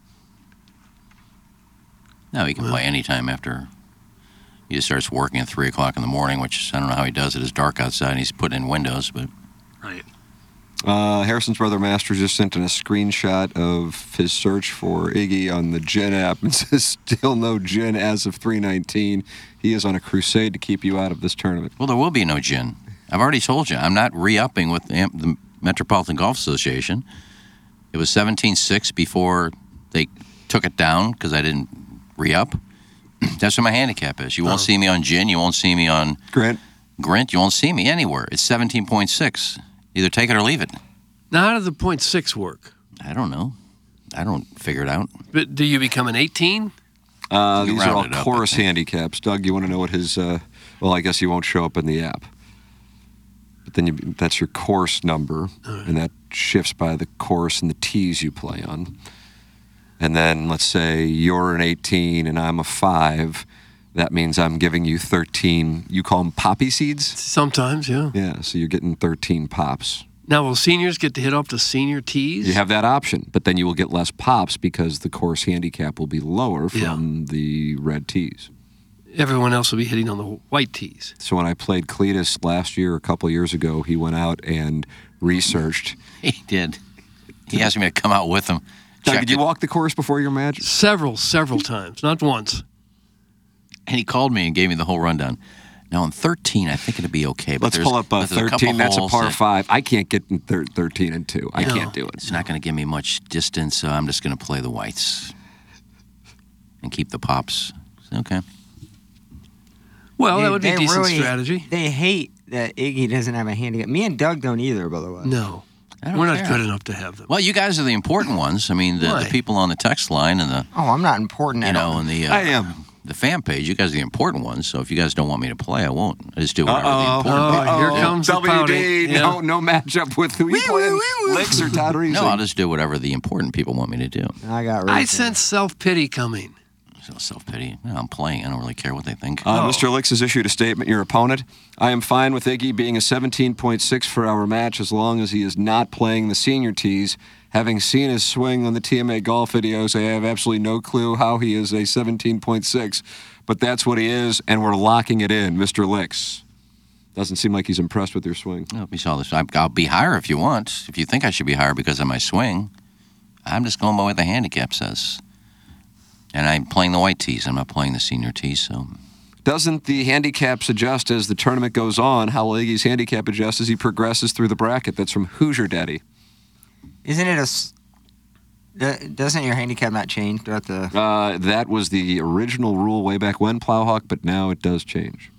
Speaker 7: No, he can play anytime after he just starts working at three o'clock in the morning, which I don't know how he does it. It's dark outside and he's putting in windows, but
Speaker 6: Right.
Speaker 5: Uh, Harrison's brother Masters just sent in a screenshot of his search for Iggy on the Gin app and says, still no Gin as of three nineteen. He is on a crusade to keep you out of this tournament.
Speaker 7: well, there will be no gin. I've already told you, I'm not re-upping with the, the Metropolitan Golf Association. It was seventeen six before they took it down because I didn't re-up. That's what my handicap is. You won't
Speaker 8: Oh.
Speaker 7: see me on Gin. You won't see me on
Speaker 5: Grint.
Speaker 7: Grint. You won't see me anywhere. It's seventeen point six. Either take it or leave it.
Speaker 8: Now, how does the point six work?
Speaker 7: I don't know. I don't figure it out.
Speaker 8: But do you become an eighteen?
Speaker 5: Uh,
Speaker 7: You
Speaker 5: these are all
Speaker 7: round it up,
Speaker 5: course handicaps. Doug, you want to know what his? Uh, well, I guess he won't show up in the app. But then you, that's your course number, and that shifts by the course and the tees you play on. And then let's say you're an eighteen and I'm a five. That means I'm giving you thirteen. You call them poppy seeds?
Speaker 8: Sometimes, yeah.
Speaker 5: Yeah, so you're getting thirteen pops.
Speaker 8: Now, will seniors get to hit up to senior tees?
Speaker 5: You have that option, but then you will get less pops because the course handicap will be lower from the red tees.
Speaker 8: Everyone else will be hitting on the white tees.
Speaker 5: So when I played Cletus last year, a couple years ago, he went out and researched.
Speaker 7: He did. He asked me to come out with him.
Speaker 5: Doug,
Speaker 7: Checked
Speaker 5: did you
Speaker 7: it.
Speaker 5: walk the course before your match?
Speaker 8: Several, several times, not once.
Speaker 7: And he called me and gave me the whole rundown. Now, on thirteen, I think it'd be okay. But
Speaker 5: Let's
Speaker 7: there's-
Speaker 5: pull up uh,
Speaker 7: but there's a couple
Speaker 5: thirteen. That's a
Speaker 7: holes
Speaker 5: par
Speaker 7: that-
Speaker 5: five. I can't get in thir- thirteen and two. I
Speaker 7: No.
Speaker 5: can't do it.
Speaker 7: It's not going to give me much distance, so I'm just going to play the whites and keep the pops. Okay.
Speaker 8: Well, that
Speaker 10: Dude,
Speaker 8: would be a
Speaker 10: they
Speaker 8: decent
Speaker 10: really-
Speaker 8: strategy.
Speaker 10: They hate that Iggy doesn't have a handicap. Me and Doug don't either, by the way.
Speaker 8: No.
Speaker 7: I don't
Speaker 8: We're not
Speaker 7: care.
Speaker 8: good enough to have them.
Speaker 7: Well, you guys are the important ones. I mean, the,
Speaker 8: Why?
Speaker 7: the people on the text line and the
Speaker 10: Oh, I'm not important
Speaker 7: you
Speaker 10: at
Speaker 7: know
Speaker 10: all.
Speaker 7: and the uh,
Speaker 5: I am.
Speaker 7: the fan page. You guys are the important ones. So if you guys don't want me to play, I won't. I just do whatever the
Speaker 5: Uh-oh.
Speaker 7: important
Speaker 8: Oh,
Speaker 7: people.
Speaker 8: here
Speaker 7: do.
Speaker 8: comes the
Speaker 5: W
Speaker 8: pouting.
Speaker 5: D.
Speaker 8: Yeah.
Speaker 5: No, no matchup with who you playing. Licks or Todd Reese?
Speaker 7: No, I'll just do whatever the important people want me to do.
Speaker 10: I got
Speaker 8: I
Speaker 10: right.
Speaker 8: sense self-pity coming.
Speaker 7: So self-pity. No, I'm playing. I don't really care what they think.
Speaker 5: Uh,
Speaker 8: Oh.
Speaker 5: Mister Licks has issued a statement. Your opponent. I am fine with Iggy being a seventeen point six for our match as long as he is not playing the senior tees. Having seen his swing on the T M A golf videos, I have absolutely no clue how he is a seventeen point six. But that's what he is, and we're locking it in, Mister Licks. Doesn't seem like he's impressed with your swing.
Speaker 7: No, we saw this. I- I'll be higher if you want. If you think I should be higher because of my swing, I'm just going by what the handicap says. And I'm playing the white tees. I'm not playing the senior tees. So
Speaker 5: Doesn't the handicap suggest as the tournament goes on how will Iggy's handicap adjusts as he progresses through the bracket? That's from Hoosier Daddy.
Speaker 10: Isn't it a? s- do- Doesn't your handicap not change throughout the?
Speaker 5: Uh, that was the original rule way back when, Plowhawk, but now it does change.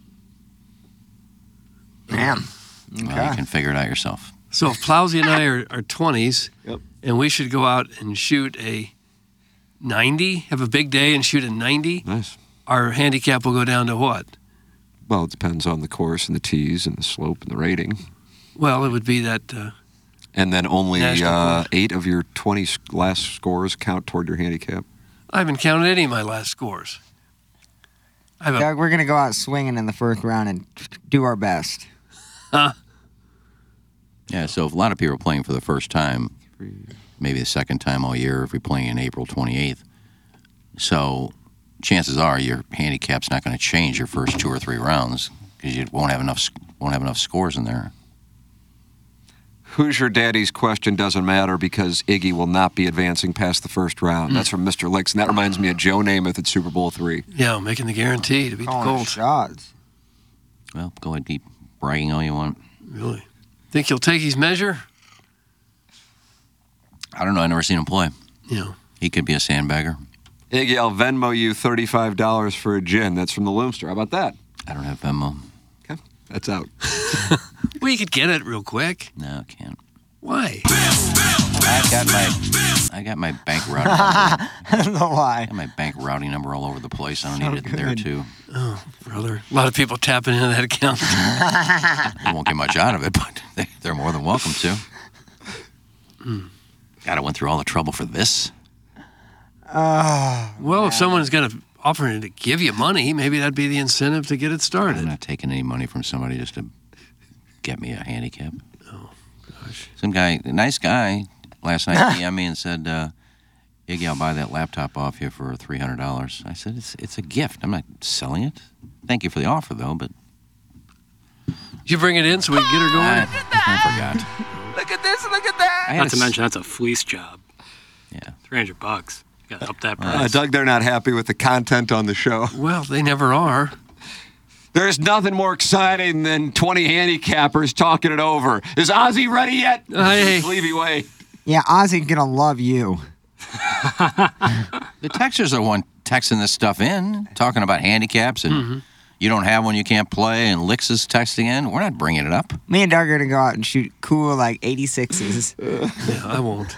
Speaker 10: Damn.
Speaker 7: well,
Speaker 10: Okay.
Speaker 7: you can figure it out yourself.
Speaker 8: So if Plowsy and I are, are twenties,
Speaker 5: Yep.
Speaker 8: and we should go out and shoot a ninety, have a big day and shoot a ninety,
Speaker 5: Nice.
Speaker 8: our handicap will go down to what?
Speaker 5: Well, it depends on the course and the tees and the slope and the rating.
Speaker 8: Well, it would be that. Uh,
Speaker 5: And then only
Speaker 8: National
Speaker 5: uh,
Speaker 8: course.
Speaker 5: eight of your twenty s- last scores count toward your handicap.
Speaker 8: I haven't counted any of my last scores. I have a,
Speaker 10: Doug, we're gonna go out swinging in the first round and do our best.
Speaker 8: uh,
Speaker 7: Yeah, so if a lot of people are playing for the first time, maybe the second time all year, if we're playing in April twenty-eighth, so chances are your handicap's not going to change your first two or three rounds because you won't have enough won't have enough scores in there.
Speaker 5: Hoosier Daddy's question doesn't matter because Iggy will not be advancing past the first round. That's from Mister Licks, and that reminds me of Joe Namath at Super Bowl three.
Speaker 8: yeah, making the guarantee to beat the
Speaker 10: Calling
Speaker 8: Colts.
Speaker 10: shots.
Speaker 7: Well, go ahead, keep bragging all you want.
Speaker 8: Really? Think he'll take his measure?
Speaker 7: I don't know. I've never seen him play.
Speaker 8: Yeah.
Speaker 7: He could be a sandbagger.
Speaker 5: Iggy, I'll Venmo you thirty-five dollars for a gin. That's from the Loomster. How about that?
Speaker 7: I don't have Venmo.
Speaker 5: Okay, that's out.
Speaker 8: Well, you could get it real quick.
Speaker 7: No, I can't.
Speaker 8: Why?
Speaker 7: I got my I got my bank routing number.
Speaker 10: I don't know why.
Speaker 7: I got my bank routing number all over the place. I don't need it there
Speaker 10: good.
Speaker 7: too.
Speaker 8: Oh, brother. A lot of people tapping into that account.
Speaker 7: I won't get much out of it, but they, they're more than welcome to.
Speaker 8: Mm.
Speaker 7: God, I went through all the trouble for this.
Speaker 10: Oh,
Speaker 8: Well, if someone's going to offer to give you money, maybe that'd be the incentive to get it
Speaker 7: I'm
Speaker 8: started.
Speaker 7: not taking any money from somebody just to get me a handicap.
Speaker 8: Oh, gosh.
Speaker 7: Some guy, a nice guy, last night D M'd me and said, uh, Iggy, I'll buy that laptop off you for three hundred dollars. I said, it's it's a gift. I'm not selling it. Thank you for the offer, though, but
Speaker 8: Did you bring it in so we can get her going?
Speaker 7: I, I forgot.
Speaker 16: Look at this, look at that.
Speaker 7: I had
Speaker 6: Not
Speaker 7: a
Speaker 6: to
Speaker 7: s-
Speaker 6: mention, that's a fleece job.
Speaker 7: Yeah.
Speaker 6: three hundred bucks. Got to up that
Speaker 5: Uh,
Speaker 6: price.
Speaker 5: Doug, they're not happy with the content on the show.
Speaker 8: Well, they never are.
Speaker 5: There's nothing more exciting than twenty handicappers talking it over. Is Ozzy ready yet?
Speaker 8: Hey.
Speaker 5: Levy Way.
Speaker 10: Yeah, Ozzy's gonna love you.
Speaker 7: The texters are the one texting this stuff in, talking about handicaps, and
Speaker 8: Mm-hmm.
Speaker 7: you don't have one, you can't play, and Licks is texting in. We're not bringing it up.
Speaker 10: Me and Doug are gonna go out and shoot cool like eighty-sixes.
Speaker 8: Yeah, I won't.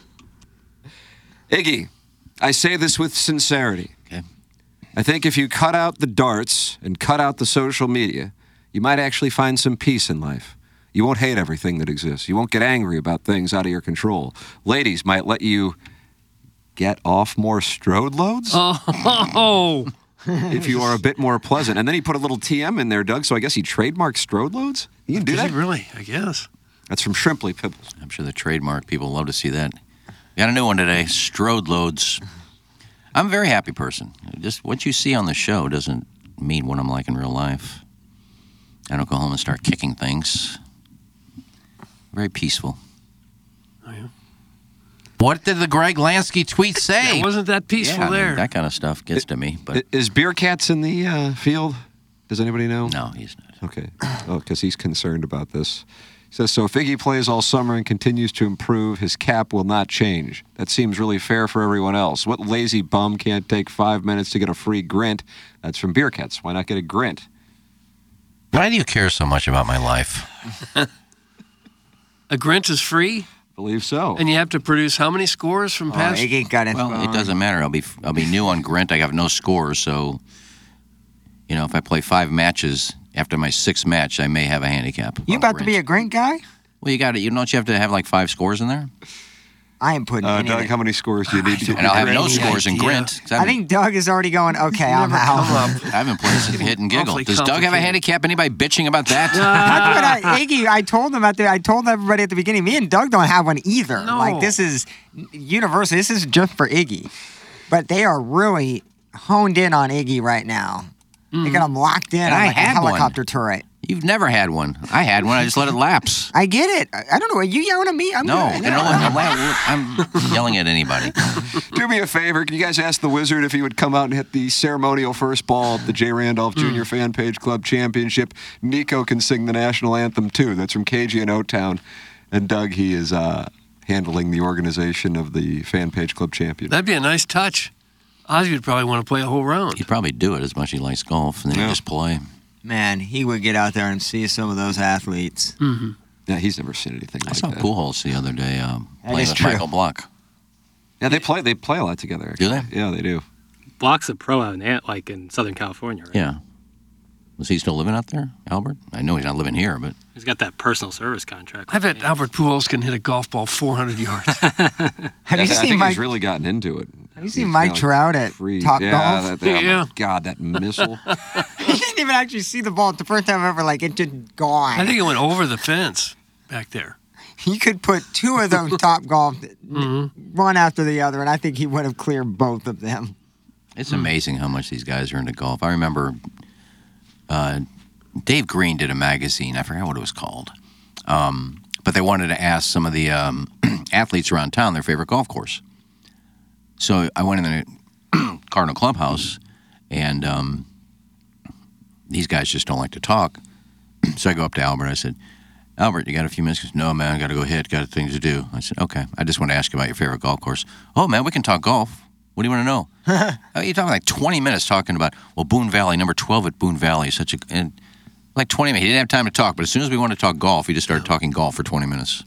Speaker 5: Iggy, I say this with sincerity.
Speaker 7: Okay.
Speaker 5: I think if you cut out the darts and cut out the social media, you might actually find some peace in life. You won't hate everything that exists. You won't get angry about things out of your control. Ladies might let you get off more strode loads.
Speaker 8: Oh.
Speaker 5: If you are a bit more pleasant. And then he put a little T M in there, Doug, so I guess he trademarked strode loads? You can do
Speaker 8: Did
Speaker 5: that?
Speaker 8: he really? I guess.
Speaker 5: That's from Shrimply Pibbles.
Speaker 7: I'm sure the trademark people love to see that. Got a new one today, strode loads. I'm a very happy person. Just what you see on the show doesn't mean what I'm like in real life. I don't go home and start kicking things. Very peaceful.
Speaker 8: Oh, yeah.
Speaker 7: What did the Greg Lansky tweet say?
Speaker 8: It wasn't that peaceful
Speaker 7: yeah, I mean,
Speaker 8: there.
Speaker 7: that kind of stuff gets to me. But
Speaker 5: Is Beer Cats in the uh, field? Does anybody know?
Speaker 7: No, he's not.
Speaker 5: Okay. Oh, because he's concerned about this. He says, so if Iggy plays all summer and continues to improve, his cap will not change. That seems really fair for everyone else. What lazy bum can't take five minutes to get a free grint? That's from Beer Cats. Why not get a grint?
Speaker 7: Why do you care so much about my life?
Speaker 8: A grint is free?
Speaker 5: Believe so.
Speaker 8: And you have to produce how many scores from
Speaker 10: Oh,
Speaker 8: past?
Speaker 10: Iggy got it.
Speaker 7: Well, it doesn't matter. I'll be I'll be new on Grint. I have no scores, so you know if I play five matches after my sixth match, I may have a handicap.
Speaker 10: You about to be a grint guy?
Speaker 7: Well, you got it. You don't you have to have like five scores in there?
Speaker 10: I ain't putting
Speaker 5: Uh,
Speaker 10: any
Speaker 5: Doug,
Speaker 10: of it.
Speaker 5: how many scores do you need to get?
Speaker 7: And I'll have no
Speaker 10: Any
Speaker 7: scores in
Speaker 10: idea.
Speaker 7: Grint. 'cause
Speaker 10: I think Doug is already going, okay, I'm
Speaker 8: Never
Speaker 10: out.
Speaker 8: come up.
Speaker 7: I haven't played since Hit and Giggle.
Speaker 8: Awfully
Speaker 7: Does Doug have a
Speaker 8: complicated.
Speaker 7: handicap? Anybody bitching about that?
Speaker 10: That's what I, Iggy, I told him at the, I told everybody at the beginning, me and Doug don't have one either.
Speaker 8: No.
Speaker 10: Like, this is universal. This is just for Iggy. But they are really honed in on Iggy right now. They got him locked in
Speaker 7: And
Speaker 10: on
Speaker 7: I
Speaker 10: like a
Speaker 7: had one.
Speaker 10: helicopter turret.
Speaker 7: You've never had one. I had one. I just let it lapse.
Speaker 10: I get it. I, I don't know. Are you yelling at me? I'm
Speaker 7: No,
Speaker 10: good.
Speaker 7: you know what? I'm, I'm yelling at anybody.
Speaker 5: Do me a favor. Can you guys ask the Wizard if he would come out and hit the ceremonial first ball at the J. Randolph Junior Fan Page Club Championship? Nico can sing the national anthem, too. That's from K G in O-Town. And Doug, he is uh, handling the organization of the Fan Page Club Champion.
Speaker 8: That'd be a nice touch. Ozzy would probably want to play a whole round.
Speaker 7: He'd probably do it as much as he likes golf, and then
Speaker 5: Yeah.
Speaker 7: he'd just play.
Speaker 10: Man, he would get out there and see some of those athletes.
Speaker 8: Mm-hmm.
Speaker 5: Yeah, he's never seen anything
Speaker 7: I
Speaker 5: like
Speaker 7: saw
Speaker 5: that.
Speaker 7: Pujols the other day um,
Speaker 10: That
Speaker 7: playing
Speaker 10: is
Speaker 7: with
Speaker 10: true.
Speaker 7: Michael Block.
Speaker 5: Yeah, they play They play a lot together.
Speaker 7: Do
Speaker 5: Actually.
Speaker 7: they?
Speaker 5: Yeah, they do.
Speaker 6: Block's a pro out in Ant, like in Southern California, right?
Speaker 7: Yeah. Was he still living out there, Albert? I know he's not living here, but
Speaker 6: He's got that personal service contract.
Speaker 8: I bet Albert Pujols can hit a golf ball four hundred yards.
Speaker 10: Have
Speaker 5: Yeah,
Speaker 10: you
Speaker 5: I
Speaker 10: seen
Speaker 5: think
Speaker 10: Mike?
Speaker 5: he's really gotten into it.
Speaker 10: Have you seen
Speaker 5: He's
Speaker 10: Mike
Speaker 5: kinda
Speaker 10: Trout at
Speaker 5: free.
Speaker 10: Top
Speaker 5: yeah,
Speaker 10: Golf?
Speaker 5: That, oh
Speaker 8: Yeah.
Speaker 5: my God, that missile.
Speaker 10: He didn't even actually see the ball. It's the first time ever, like, it just gone.
Speaker 8: I think it went over the fence back there.
Speaker 10: He could put two of those Top Golf,
Speaker 8: Mm-hmm.
Speaker 10: one after the other, and I think he would have cleared both of them.
Speaker 7: it's amazing how much these guys are into golf. I remember uh, Dave Green did a magazine. I forgot what it was called. Um, but they wanted to ask some of the um, athletes around town their favorite golf course. So I went in the Cardinal Clubhouse, and um, these guys just don't like to talk. So I go up to Albert. I said, Albert, you got a few minutes? He goes, no, man, I got to go hit. Got things to do. I said, okay. I just want to ask you about your favorite golf course. Oh, man, we can talk golf. What do you want to know? Oh, you're talking like twenty minutes talking about, well, Boone Valley, number twelve at Boone Valley is such a, and like twenty minutes. He didn't have time to talk, but as soon as we wanted to talk golf, he just started talking golf for twenty minutes.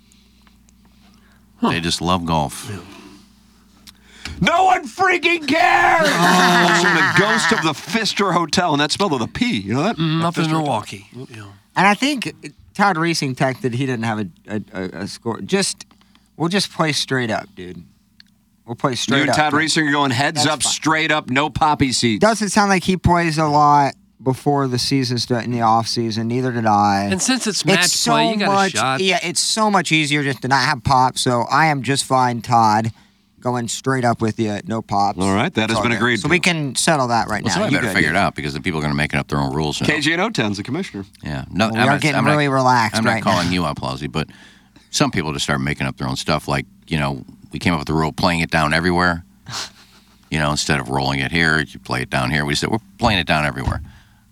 Speaker 7: They just love golf.
Speaker 5: No one freaking cares! Oh, from the ghost of the Pfister Hotel, and that's spelled with a P. You know that?
Speaker 8: Mm,
Speaker 5: That
Speaker 8: up in
Speaker 5: Pfister-
Speaker 8: Milwaukee. Yeah.
Speaker 10: And I think Todd Reesing texted he didn't have a, a, a, a score. Just, we'll just play straight up, dude. We'll play straight
Speaker 5: You and
Speaker 10: up.
Speaker 5: Todd Reesinger are going heads
Speaker 10: That's
Speaker 5: up,
Speaker 10: fine.
Speaker 5: straight up, no poppy seeds.
Speaker 10: Doesn't sound like he plays a lot before the season start in the off season. Neither did I.
Speaker 8: And since it's match
Speaker 10: so
Speaker 8: play, you got
Speaker 10: much,
Speaker 8: a shot.
Speaker 10: Yeah, it's so much easier just to not have pop. So I am just fine, Todd, going straight up with you, no pops.
Speaker 5: All right, that
Speaker 10: It's
Speaker 5: has
Speaker 10: all
Speaker 5: been
Speaker 10: good.
Speaker 5: agreed
Speaker 10: So
Speaker 5: to.
Speaker 10: we can settle that right
Speaker 7: Well,
Speaker 10: now.
Speaker 7: somebody
Speaker 10: You
Speaker 7: better
Speaker 10: good,
Speaker 7: figure
Speaker 10: dude.
Speaker 7: it out because the people are going to make up their own rules now.
Speaker 5: K G and O-Town's the commissioner.
Speaker 7: Yeah. No,
Speaker 10: Well, we
Speaker 7: I'm
Speaker 10: are
Speaker 7: not-
Speaker 10: getting
Speaker 7: I'm not-
Speaker 10: really relaxed
Speaker 7: I'm not
Speaker 10: right
Speaker 7: calling
Speaker 10: now.
Speaker 7: you out, Plowsy, but some people just start making up their own stuff. Like, you know, we came up with the rule playing it down everywhere. You know, instead of rolling it here, you play it down here. We said we're playing it down everywhere.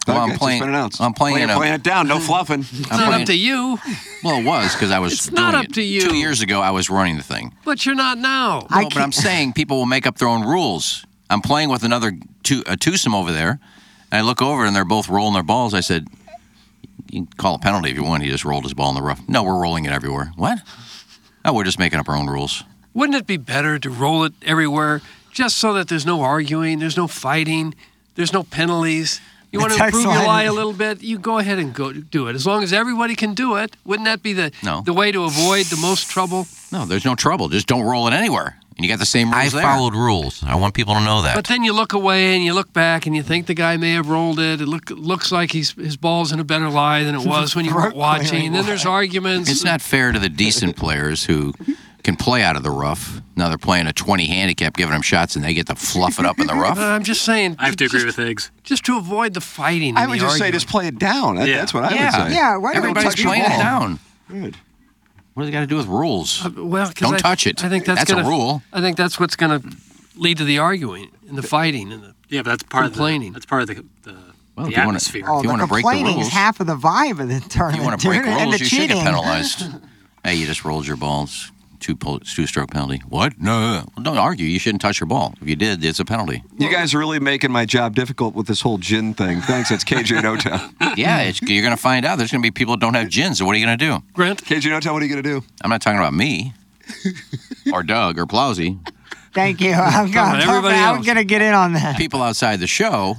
Speaker 7: Well,
Speaker 5: Okay,
Speaker 7: I'm
Speaker 5: it's
Speaker 7: playing.
Speaker 5: been announced.
Speaker 7: I'm playing.
Speaker 5: Well,
Speaker 7: in
Speaker 5: you're
Speaker 7: a,
Speaker 5: playing it down. No fluffing.
Speaker 8: It's not up to you.
Speaker 7: Well, it was because I was.
Speaker 8: It's not
Speaker 7: doing
Speaker 8: up
Speaker 7: it.
Speaker 8: to you.
Speaker 7: Two years ago, I was running the thing.
Speaker 8: But you're not now.
Speaker 7: No, but I'm saying people will make up their own rules. I'm playing with another two, a twosome over there, and I look over and they're both rolling their balls. I said, "You can call a penalty if you want." He just rolled his ball in the rough. No, we're rolling it everywhere. What? Oh, we're just making up our own rules.
Speaker 8: Wouldn't it be better to roll it everywhere just so that there's no arguing, there's no fighting, there's no penalties? You want to
Speaker 10: That's
Speaker 8: improve your
Speaker 10: excellent.
Speaker 8: lie a little bit? You go ahead and go do it. As long as everybody can do it, wouldn't that be the
Speaker 7: No.
Speaker 8: the way to avoid the most trouble?
Speaker 7: No, there's no trouble. Just don't roll it anywhere, and you got the same
Speaker 20: I
Speaker 7: rules there.
Speaker 20: followed rules. I want people to know that.
Speaker 8: But then you look away and you look back and you think the guy may have rolled it. It look, looks like he's, his ball's in a better lie than it was when you weren't watching. And then there's arguments.
Speaker 7: It's not fair to the decent players who can play out of the rough. Now they're playing a twenty handicap, giving them shots, and they get to fluff it up in the rough.
Speaker 8: Uh, I'm just saying.
Speaker 6: I have to agree
Speaker 8: just,
Speaker 6: with Higgs.
Speaker 8: Just to avoid the fighting.
Speaker 5: I
Speaker 8: and
Speaker 5: would
Speaker 8: the
Speaker 5: just say
Speaker 8: arguing.
Speaker 5: just play it down. That,
Speaker 6: Yeah.
Speaker 5: That's what I
Speaker 7: Yeah.
Speaker 5: would say.
Speaker 10: Yeah, why don't
Speaker 7: Everybody's
Speaker 10: touch your
Speaker 7: playing it
Speaker 10: ball?
Speaker 7: down.
Speaker 5: Good.
Speaker 7: What does it got to do with rules?
Speaker 8: Uh, well, 'cause
Speaker 7: Don't
Speaker 8: I,
Speaker 7: touch it.
Speaker 8: I think that's,
Speaker 7: That's
Speaker 8: gonna,
Speaker 7: a rule.
Speaker 8: I think that's what's going to lead to the arguing and the fighting and the
Speaker 6: Yeah, but that's part
Speaker 8: complaining.
Speaker 6: of the, that's part of the, the,
Speaker 7: Well,
Speaker 6: the
Speaker 7: if you wanna-
Speaker 6: atmosphere.
Speaker 10: Oh,
Speaker 7: If you
Speaker 10: the
Speaker 7: wanna break the
Speaker 10: complaining is
Speaker 7: rules-
Speaker 10: half of the vibe of the tournament.
Speaker 7: If you want to break
Speaker 10: dude, and
Speaker 7: rules,
Speaker 10: the
Speaker 7: you should
Speaker 10: cheating.
Speaker 7: get penalized. Hey, you just rolled your balls. Two pol- two-stroke penalty. What? No, no, no. Well, don't argue. You shouldn't touch your ball. If you did, it's a penalty.
Speaker 5: You guys are really making my job difficult with this whole gin thing. Thanks. That's K J Notown.
Speaker 7: Yeah, it's, you're going to find out. There's going to be people that don't have gins. So what are you going to do?
Speaker 8: Grant?
Speaker 5: K J Notown, what are you going to do?
Speaker 7: I'm not talking about me or Doug or Plowsy.
Speaker 10: Thank you. I'm,
Speaker 8: Come on,
Speaker 10: I'm,
Speaker 8: everybody
Speaker 10: I'm
Speaker 8: else.
Speaker 10: going to get in on that.
Speaker 7: People outside the show.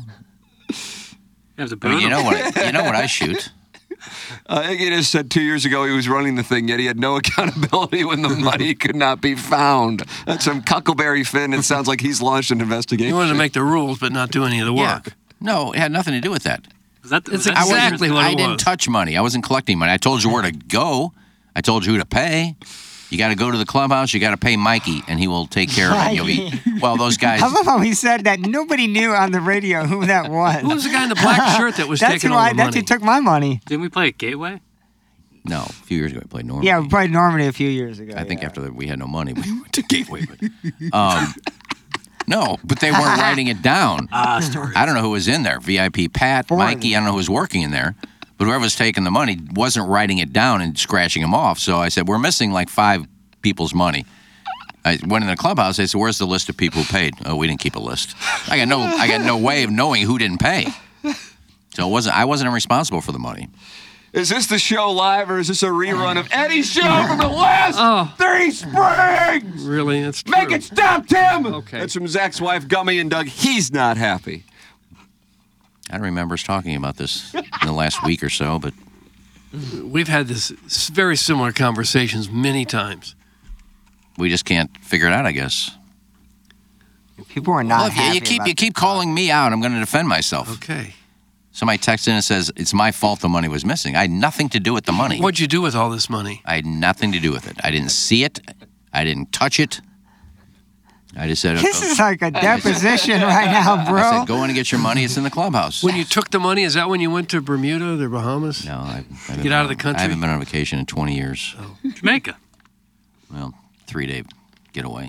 Speaker 6: Have to
Speaker 7: I mean, you
Speaker 6: boot
Speaker 7: know
Speaker 6: him.
Speaker 7: what? You know what I shoot.
Speaker 5: Uh, Iggy just said two years ago he was running the thing, yet he had no accountability when the money could not be found. That's from Cuckleberry Finn. It sounds like he's launched an investigation.
Speaker 8: You wanted to make the rules but not do any of the
Speaker 7: Yeah.
Speaker 8: work.
Speaker 7: No, it had nothing to do with that.
Speaker 6: Was that, was
Speaker 8: It's
Speaker 6: that
Speaker 7: I wasn't-
Speaker 8: exactly what
Speaker 7: I
Speaker 8: it
Speaker 7: didn't
Speaker 8: was.
Speaker 7: touch money. I wasn't collecting money. I told you where to go. I told you who to pay. You got to go to the clubhouse. You got to pay Mikey, and he will take care of it. You'll be, well, those guys.
Speaker 10: I love how he said that nobody knew on the radio who that was.
Speaker 8: Who was the guy in the black shirt that was
Speaker 10: That's
Speaker 8: taking
Speaker 10: who
Speaker 8: all
Speaker 10: I,
Speaker 8: the
Speaker 10: That's
Speaker 8: money?
Speaker 10: who took my money.
Speaker 6: Didn't we play at Gateway?
Speaker 7: No, a few years ago I played Norman.
Speaker 10: Yeah, we played Normandy a few years ago.
Speaker 7: I think
Speaker 10: yeah.
Speaker 7: after the, we had no money, we went to Gateway. But, um, no, but they weren't writing it down.
Speaker 6: Ah, story.
Speaker 7: I don't know who was in there. V I P Pat, Mikey, I don't know who was working in there. But whoever was taking the money wasn't writing it down and scratching them off. So I said, we're missing like five people's money. I went in the clubhouse. I said, where's the list of people who paid? Oh, we didn't keep a list. I got no I got no way of knowing who didn't pay. So it wasn't I wasn't responsible for the money.
Speaker 5: Is this the show live, or is this a rerun of Eddie's show from the last
Speaker 8: Oh.
Speaker 5: three springs?
Speaker 8: Really? That's true.
Speaker 5: Make it stop, Tim!
Speaker 8: Okay.
Speaker 5: That's from Zach's wife, Gummy, and Doug. He's not happy.
Speaker 7: I don't remember us talking about this in the last week or so, but
Speaker 8: We've had this s- very similar conversations many times.
Speaker 7: we just can't figure it out, I guess.
Speaker 10: People are not
Speaker 7: Well, if you,
Speaker 10: happy
Speaker 7: you keep
Speaker 10: about
Speaker 7: you keep calling me out, I'm going to defend myself.
Speaker 8: Okay.
Speaker 7: Somebody texts in and says it's my fault the money was missing. I had nothing to do with the money.
Speaker 8: What'd you do with all this money?
Speaker 7: I had nothing to do with it. I didn't see it. I didn't touch it. I just said,
Speaker 10: This
Speaker 7: uh,
Speaker 10: is like a deposition right now,
Speaker 7: I
Speaker 10: bro.
Speaker 7: said, go in and get your money. It's in the clubhouse.
Speaker 8: When you took the money, is that when you went to Bermuda, the Bahamas?
Speaker 7: No, I, I haven't
Speaker 8: Get out of
Speaker 7: been
Speaker 8: the
Speaker 7: on-
Speaker 8: country?
Speaker 7: I haven't been on vacation in twenty years.
Speaker 6: Jamaica.
Speaker 7: Well, three day getaway.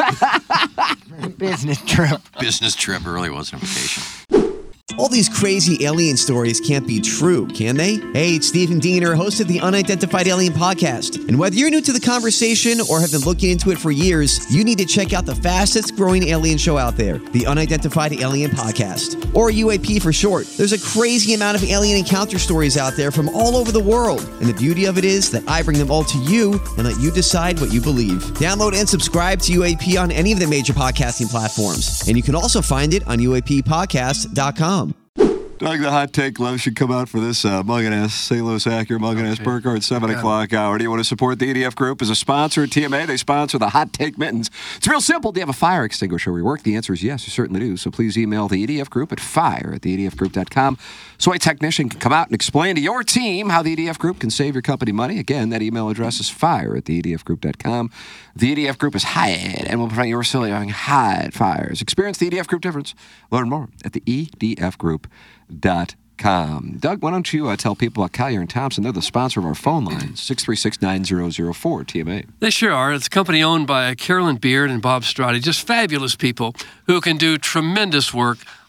Speaker 10: Business trip.
Speaker 7: Business trip earlier wasn't a vacation.
Speaker 21: All these crazy alien stories can't be true, can they? Hey, it's Stephen Diener, host of the Unidentified Alien Podcast. And whether you're new to the conversation or have been looking into it for years, you need to check out the fastest growing alien show out there, the Unidentified Alien Podcast, or U A P for short. There's a crazy amount of alien encounter stories out there from all over the world. And the beauty of it is that I bring them all to you and let you decide what you believe. Download and subscribe to U A P on any of the major podcasting platforms. And you can also find it on U A P podcast dot com.
Speaker 5: Doug, the hot take love should come out for this uh, Muggin-ass Saint Louis Acura, Muggin-ass
Speaker 8: Okay.
Speaker 5: Burkhardt, seven
Speaker 8: Got it.
Speaker 5: o'clock hour. Do you want to support the E D F Group as a sponsor at T M A? They sponsor the Hot Take Mittens. It's real simple. Do you have a fire extinguisher where you work? The answer is yes, you certainly do. So please email the E D F Group at fire at the E D F group dot com so a technician can come out and explain to your team how the E D F Group can save your company money. Again, that email address is fire at the E D F group dot com. The E D F Group is hired and will prevent your facility having hide fires. Experience the E D F Group difference. Learn more at the E D F group dot com. Com. Doug, why don't you uh, tell people about Collier and Thompson? They're the sponsor of our phone line, six three six, nine zero zero four, T M A.
Speaker 8: They sure are. It's a company owned by Carolyn Beard and Bob Strati, just fabulous people who can do tremendous work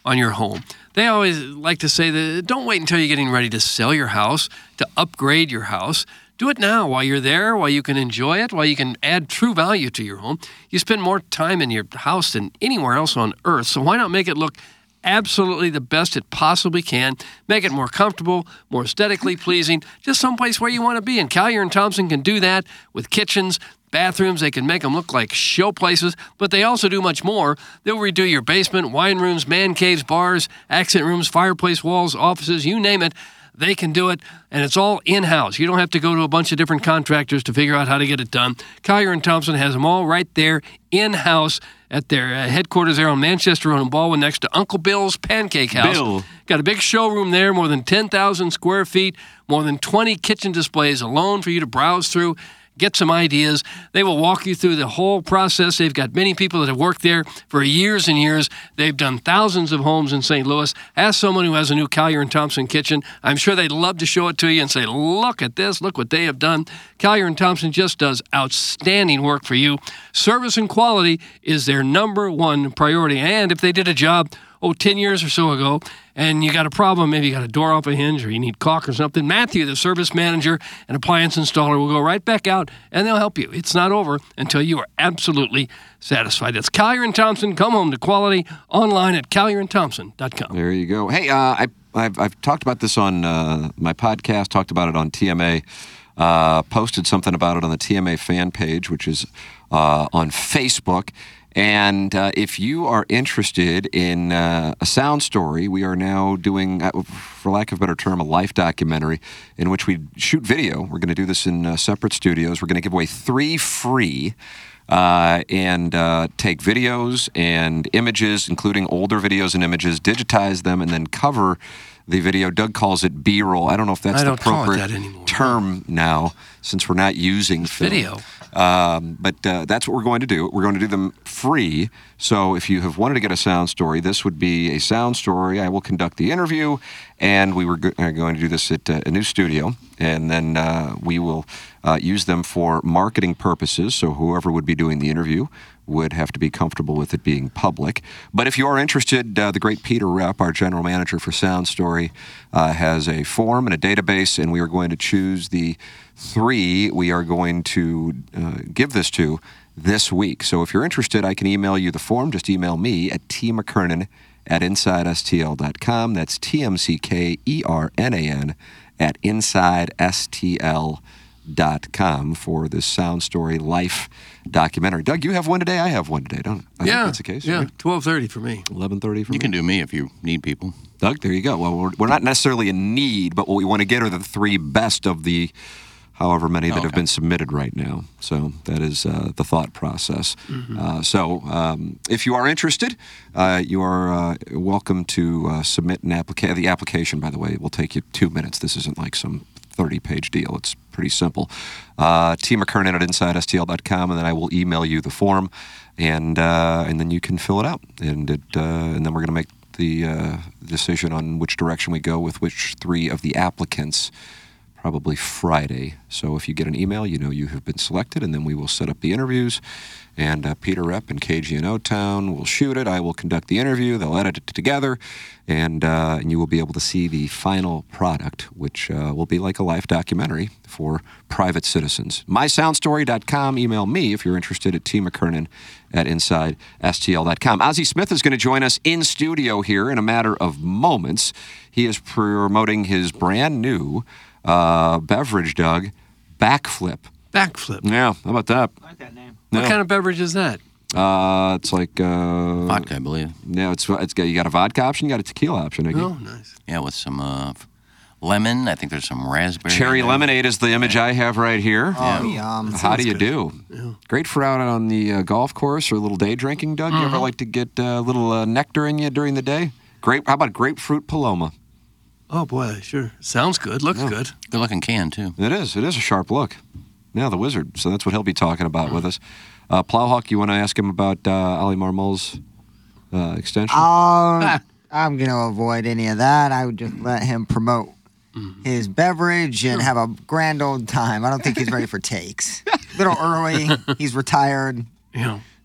Speaker 8: on your home. They always like to say that don't wait until you're getting ready to sell your house, to upgrade your house. Do it now while you're there, while you can enjoy it, while you can add true value to your home. You spend more time in your house than anywhere else on earth, so why not make it look absolutely the best it possibly can, make it more comfortable, more aesthetically pleasing, just someplace where you want to be. And Collier and Thompson can do that with kitchens, bathrooms. They can make them look like show places, but they also do much more. They'll redo your basement, wine rooms, man caves, bars, accent rooms, fireplace walls, offices, you name it. They can do it, and it's all in-house. You don't have to go to a bunch of different contractors to figure out how to get it done. Collier and Thompson has them all right there in-house at their uh, headquarters there on Manchester Road in Baldwin next to Uncle Bill's Pancake House.
Speaker 5: Bill.
Speaker 8: Got a big showroom there, more than ten thousand square feet, more than twenty kitchen displays alone for you to browse through. Get some ideas. They will walk you through the whole process. They've got many people that have worked there for years and years. They've done thousands of homes in Saint Louis. Ask someone who has a new Collier and Thompson kitchen. I'm sure they'd love to show it to you and say, look at this, look what they have done. Collier and Thompson just does outstanding work for you. Service and quality is their number one priority. And if they did a job, oh, ten years or so ago, and you got a problem, maybe you got a door off a hinge or you need caulk or something, Matthew, the service manager and appliance installer, will go right back out and they'll help you. It's not over until you are absolutely satisfied. That's Collier and Thompson. Come home to quality online at collier and thompson dot com.
Speaker 5: There you go. Hey, uh, I, I've, I've talked about this on uh, my podcast, talked about it on T M A, uh, posted something about it on the T M A fan page, which is uh, on Facebook. And uh, if you are interested in uh, a sound story, we are now doing, uh, for lack of a better term, a life documentary in which we shoot video. We're going to do this in uh, separate studios. We're going to give away three free uh, and uh, take videos and images, including older videos and images, digitize them, and then cover the video. Doug calls it B-roll. I don't know if that's
Speaker 8: I
Speaker 5: the
Speaker 8: don't call it
Speaker 5: appropriate
Speaker 8: that anymore.
Speaker 5: term now, since we're not using film.
Speaker 8: Video.
Speaker 5: Um, but uh, that's what we're going to do. We're going to do them free. So if you have wanted to get a sound story, this would be a sound story. I will conduct the interview, and we were go- are going to do this at uh, a new studio, and then uh, we will uh, use them for marketing purposes. So whoever would be doing the interview would have to be comfortable with it being public. But if you are interested, uh, the great Peter Repp, our general manager for Sound Story, uh, has a form and a database, and we are going to choose the three we are going to uh, give this to this week. So if you're interested, I can email you the form. Just email me at t mckernan at inside s t l dot com. That's T M C K E R N A N at inside s t l dot com for this Sound Story Life documentary. Doug, you have one today. I have one today, don't I? I
Speaker 8: yeah,
Speaker 5: think that's the case.
Speaker 8: Yeah,
Speaker 5: right?
Speaker 8: twelve thirty for me.
Speaker 5: eleven thirty for
Speaker 7: You
Speaker 5: me.
Speaker 7: can do me if you need people.
Speaker 5: Doug, there you go. Well, we're, we're not necessarily in need, but what we want to get are the three best of the however many that
Speaker 7: Okay.
Speaker 5: have been submitted right now. So that is uh, the thought process.
Speaker 8: Mm-hmm.
Speaker 5: Uh, so um, if you are interested, uh, you are uh, welcome to uh, submit an application. The application, by the way, will take you two minutes. This isn't like some thirty-page deal. It's pretty simple. Uh, T McKernan at inside s t l dot com, and then I will email you the form, and uh, and then you can fill it out, and it uh, and then we're going to make the uh, decision on which direction we go with which three of the applicants. Probably Friday. So if you get an email, you know you have been selected, and then we will set up the interviews. And uh, Peter Repp and K G N O-Town will shoot it. I will conduct the interview. They'll edit it together, and uh, and you will be able to see the final product, which uh, will be like a life documentary for private citizens. my sound story dot com. Email me if you're interested at T McKernan at inside s t l dot com. Ozzie Smith is going to join us in studio here in a matter of moments. He is promoting his brand new Uh, beverage, Doug, Backflip.
Speaker 8: Backflip.
Speaker 5: Yeah, how about that?
Speaker 10: I like that name.
Speaker 8: What
Speaker 5: Yeah.
Speaker 8: kind of beverage is that?
Speaker 5: Uh, it's like uh,
Speaker 7: Vodka, I believe.
Speaker 5: Yeah, it's it's got you got a vodka option, you got a tequila option. Iggy.
Speaker 8: Oh, nice.
Speaker 7: Yeah, with some uh, f- lemon. I think there's some raspberry.
Speaker 5: Cherry
Speaker 7: in there.
Speaker 5: lemonade is the image I have right here.
Speaker 10: Oh, yum.
Speaker 5: How do you
Speaker 8: good.
Speaker 5: do?
Speaker 8: Yeah.
Speaker 5: Great for out on the uh, golf course or a little day drinking, Doug. You ever like to get uh, a little uh, nectar in you during the day? Grape. How about grapefruit Paloma?
Speaker 8: Oh, boy, sure. Sounds good. Looks
Speaker 5: Yeah.
Speaker 8: good.
Speaker 7: Good looking can, too.
Speaker 5: It is. It is a sharp look. Yeah, the wizard. So that's what he'll be talking about with us. Uh, Plowhawk, you want to ask him about uh, Ali Marmol's uh, extension?
Speaker 10: Um, I'm going to avoid any of that. I would just let him promote his beverage and have a grand old time. I don't think he's ready for takes. A little early. He's retired.
Speaker 8: You know.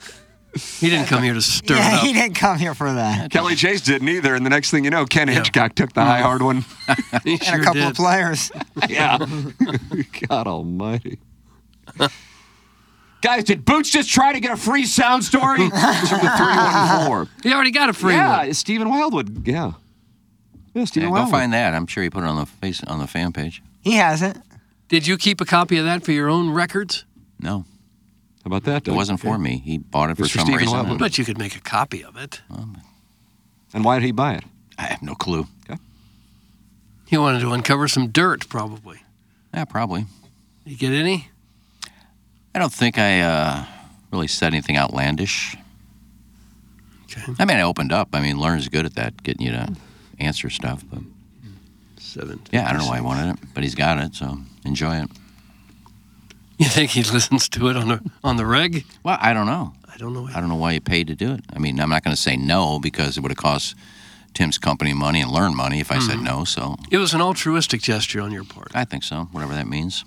Speaker 8: He didn't come here to stir
Speaker 10: yeah,
Speaker 8: it up.
Speaker 10: he didn't come here for that.
Speaker 5: Kelly Chase didn't either, and the next thing you know, Ken Hitchcock took the high hard one.
Speaker 8: He
Speaker 10: and
Speaker 8: sure
Speaker 10: a couple
Speaker 8: did.
Speaker 10: of players.
Speaker 5: Yeah. God almighty. Guys, did Boots just try to get a free sound story? It's from the three one four.
Speaker 8: He already got a free
Speaker 5: yeah,
Speaker 8: one.
Speaker 5: it's Stephen Wildwood. Yeah. Yeah,
Speaker 7: Yeah,
Speaker 5: Stephen
Speaker 7: go
Speaker 5: Wildwood.
Speaker 7: find that. I'm sure he put it on the face on the fan page.
Speaker 10: He hasn't.
Speaker 8: Did you keep a copy of that for your own records?
Speaker 7: No,
Speaker 5: How about that?
Speaker 7: it
Speaker 5: Doug?
Speaker 7: wasn't for me. He bought it for
Speaker 5: It's for
Speaker 7: some
Speaker 5: Stephen
Speaker 7: reason.
Speaker 5: Wildwood.
Speaker 7: and
Speaker 8: But you could make a copy of it.
Speaker 5: And why did he buy it?
Speaker 7: I have no clue.
Speaker 5: Okay.
Speaker 8: He wanted to uncover some dirt, probably.
Speaker 7: Yeah, probably.
Speaker 8: You get any?
Speaker 7: I don't think I uh, really said anything outlandish.
Speaker 8: Okay.
Speaker 7: I mean, I opened up. I mean, Learn's good at that, getting you to answer stuff. But
Speaker 8: Seven.
Speaker 7: yeah, I don't know why he wanted it, but he's got it, so enjoy it.
Speaker 8: You think he listens to it on the on the reg?
Speaker 7: Well, I don't know.
Speaker 8: I don't know.
Speaker 7: I don't know why he paid to do it. I mean, I'm not going to say no because it would have cost Tim's company money and Learn money if I said no. So
Speaker 8: It was an altruistic gesture on your part.
Speaker 7: I think so, whatever that means.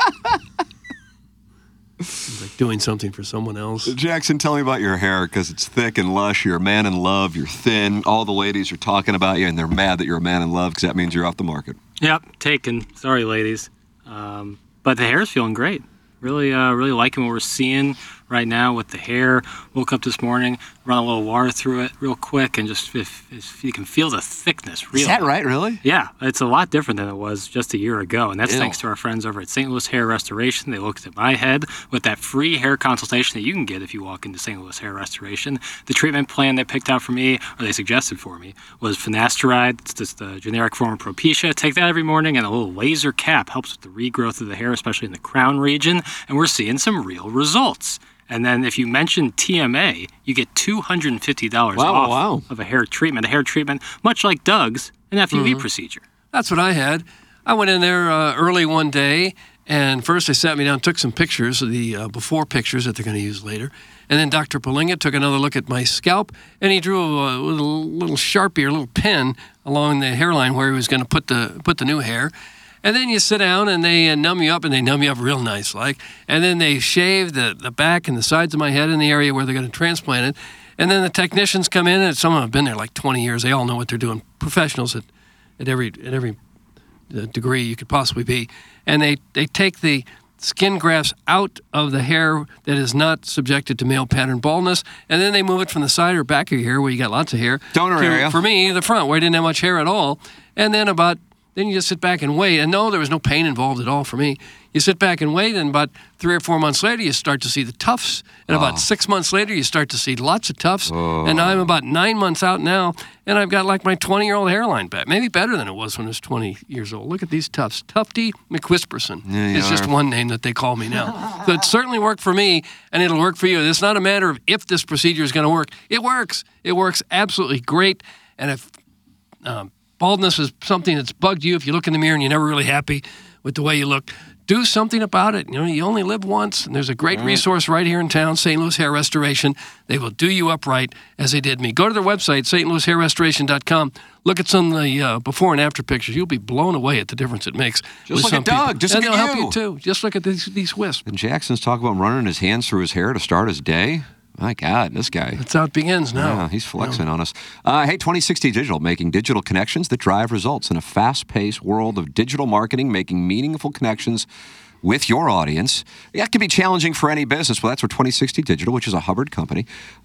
Speaker 8: Like doing something for someone else.
Speaker 5: Jackson, tell me about your hair, because it's thick and lush. You're a man in love. You're thin. All the ladies are talking about you, and they're mad that you're a man in love, because that means you're off the market.
Speaker 6: Yep, taken. Sorry, ladies. Um, but the hair's feeling great. Really, uh, really liking what we're seeing right now with the hair. Woke up this morning, run a little water through it real quick, and just if, if you can feel the thickness. Really.
Speaker 5: Is that right, really?
Speaker 6: Yeah, it's a lot different than it was just a year ago, and that's
Speaker 5: Ew.
Speaker 6: thanks to our friends over at Saint Louis Hair Restoration. They looked at my head with that free hair consultation that you can get if you walk into Saint Louis Hair Restoration. The treatment plan they picked out for me, or they suggested for me, was finasteride. It's just the generic form of Propecia. Take that every morning, and a little laser cap helps with the regrowth of the hair, especially in the crown region, and we're seeing some real results. And then if you mention T M A, you get two hundred fifty dollars
Speaker 5: Wow,
Speaker 6: off
Speaker 5: wow.
Speaker 6: of a hair treatment. A hair treatment, much like Doug's, an F U V
Speaker 8: Mhm.
Speaker 6: procedure.
Speaker 8: That's what I had. I went in there uh, early one day, and first they sat me down, took some pictures of the uh, before pictures that they're going to use later. And then Doctor Palinga took another look at my scalp, and he drew a little, little Sharpie or a little pen along the hairline where he was going to put the put the new hair. And then you sit down and they uh, numb you up, and they numb you up real nice like. And then they shave the, the back and the sides of my head in the area where they're going to transplant it. And then the technicians come in, and some of them have been there like twenty years. They all know what they're doing. Professionals at, at every at every uh, degree you could possibly be. And they, they take the skin grafts out of the hair that is not subjected to male pattern baldness, and then they move it from the side or back of your hair where you got lots of hair.
Speaker 5: Donor
Speaker 8: to,
Speaker 5: area.
Speaker 8: For me, the front where I didn't have much hair at all. And then about Then you just sit back and wait. And no, there was no pain involved at all for me. You sit back and wait, and about three or four months later, you start to see the tufts. And
Speaker 5: Oh.
Speaker 8: about six months later, you start to see lots of tufts. And I'm about nine months out now, and I've got like my twenty-year-old hairline back. Maybe better than it was when I was twenty years old. Look at these tufts. Tufty McWhisperson
Speaker 5: Yeah, you
Speaker 8: is just
Speaker 5: are.
Speaker 8: one name that they call me now. So it certainly worked for me, and it'll work for you. It's not a matter of if this procedure is going to work. It works. It works absolutely great. And if um, baldness is something that's bugged you, if you look in the mirror and you're never really happy with the way you look, do something about it. You know, you only live once, and there's a great resource right here in town, Saint Louis Hair Restoration. They will do you up right as they did me. Go to their website, Saint Louis Hair Restoration dot com. Look at some of the uh, before and after pictures. You'll be blown away at the difference it makes.
Speaker 5: Just
Speaker 8: with
Speaker 5: look
Speaker 8: some
Speaker 5: at Doug.
Speaker 8: people.
Speaker 5: Just
Speaker 8: and
Speaker 5: look
Speaker 8: they'll
Speaker 5: at
Speaker 8: help
Speaker 5: you.
Speaker 8: you too. Just look at these, these wisps.
Speaker 5: And Jackson's talking about running his hands through his hair to start his day. My God, this guy.
Speaker 8: That's how it begins now.
Speaker 5: Yeah, he's flexing on us. Uh, hey, twenty sixty Digital, making digital connections that drive results in a fast-paced world of digital marketing, making meaningful connections with your audience. That can be challenging for any business. Well, that's where twenty sixty Digital, which is a Hubbard company,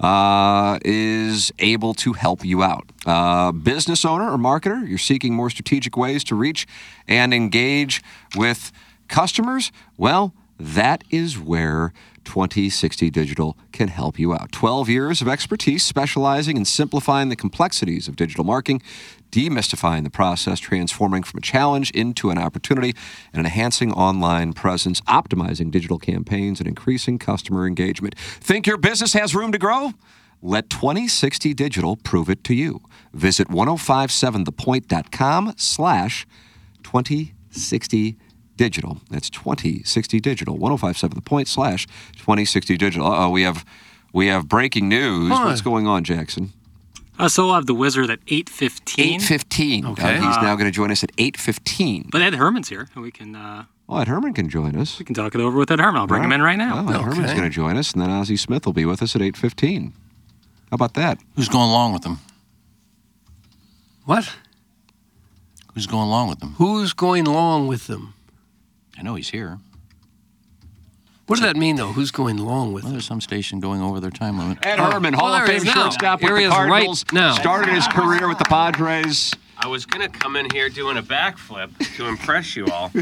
Speaker 5: uh, is able to help you out. Uh, business owner or marketer, you're seeking more strategic ways to reach and engage with customers? Well, that is where twenty sixty Digital can help you out. twelve years of expertise specializing in simplifying the complexities of digital marketing, demystifying the process, transforming from a challenge into an opportunity, and enhancing online presence, optimizing digital campaigns, and increasing customer engagement. Think your business has room to grow? Let twenty sixty Digital prove it to you. Visit ten fifty-seven the point dot com slash twenty sixty Digital. That's twenty sixty Digital. ten fifty-seven the point slash twenty sixty Digital. Uh-oh, we have we have breaking news.
Speaker 8: What?
Speaker 5: What's going on, Jackson?
Speaker 6: Uh, so we'll have the Wizard at eight fifteen.
Speaker 5: eight fifteen.
Speaker 8: Okay.
Speaker 5: Uh, he's
Speaker 6: Uh,
Speaker 5: now going to join us at eight fifteen.
Speaker 6: But Ed Herman's here, and we can uh,
Speaker 5: Oh, Ed Herman can join us.
Speaker 6: We can talk it over with Ed Herman. I'll bring him in right now.
Speaker 5: Oh, Ed Herman's going to join us, and then Ozzie Smith will be with us at eight fifteen. How about that?
Speaker 7: Who's going along with them?
Speaker 8: What?
Speaker 7: Who's going along with them?
Speaker 8: Who's going along with them?
Speaker 7: I know he's here.
Speaker 8: What does that mean, though? Who's going along with
Speaker 7: well,
Speaker 8: them?
Speaker 7: There's some station going over their time limit.
Speaker 5: Ed
Speaker 8: Oh.
Speaker 5: Herman, Hall
Speaker 8: Well,
Speaker 5: of
Speaker 8: there he
Speaker 5: Fame
Speaker 8: is now.
Speaker 5: shortstop with
Speaker 8: Here he
Speaker 5: the
Speaker 8: is right
Speaker 5: Cardinals.
Speaker 8: now.
Speaker 5: Started his career with the Padres.
Speaker 1: I was going to come in here doing a backflip to impress you all.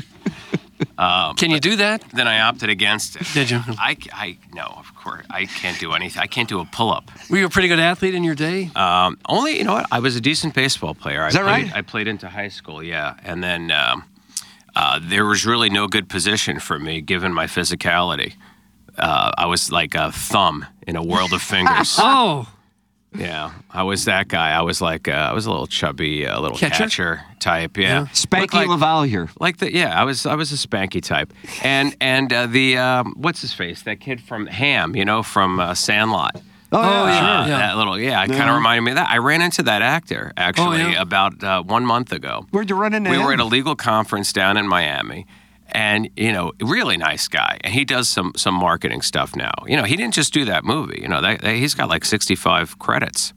Speaker 1: Um,
Speaker 8: Can you do that?
Speaker 1: Then I opted against it.
Speaker 8: Did you?
Speaker 1: I, I, no, of course. I can't do anything. I can't do a pull-up.
Speaker 8: Were you a pretty good athlete in your day?
Speaker 1: Um, only, you know what? I was a decent baseball player.
Speaker 8: Is
Speaker 1: I
Speaker 8: that
Speaker 1: played,
Speaker 8: right?
Speaker 1: I played into high school, yeah. And then um, uh, there was really no good position for me, given my physicality. Uh, I was like a thumb in a world of fingers.
Speaker 8: Oh.
Speaker 1: Yeah, I was that guy. I was like, uh, I was a little chubby, a little
Speaker 5: Catcher?
Speaker 1: catcher, type. Yeah,
Speaker 5: Yeah. Spanky
Speaker 1: Looked like,
Speaker 5: Laval here.
Speaker 1: Like the yeah, I was I was a Spanky type, and and uh, the um, what's his face? That kid from Ham, you know, from uh, Sandlot.
Speaker 5: Oh, yeah,
Speaker 1: Uh,
Speaker 5: sure. Yeah.
Speaker 1: That little yeah, it kind
Speaker 5: Yeah.
Speaker 1: of reminded me of that. I ran into that actor actually
Speaker 5: Oh, yeah?
Speaker 1: about uh, one month ago.
Speaker 5: Where'd you run into
Speaker 1: We
Speaker 5: him?
Speaker 1: were at a legal conference down in Miami. And, you know, really nice guy. And he does some some marketing stuff now. You know, he didn't just do that movie. You know, that, that, he's got like sixty-five credits.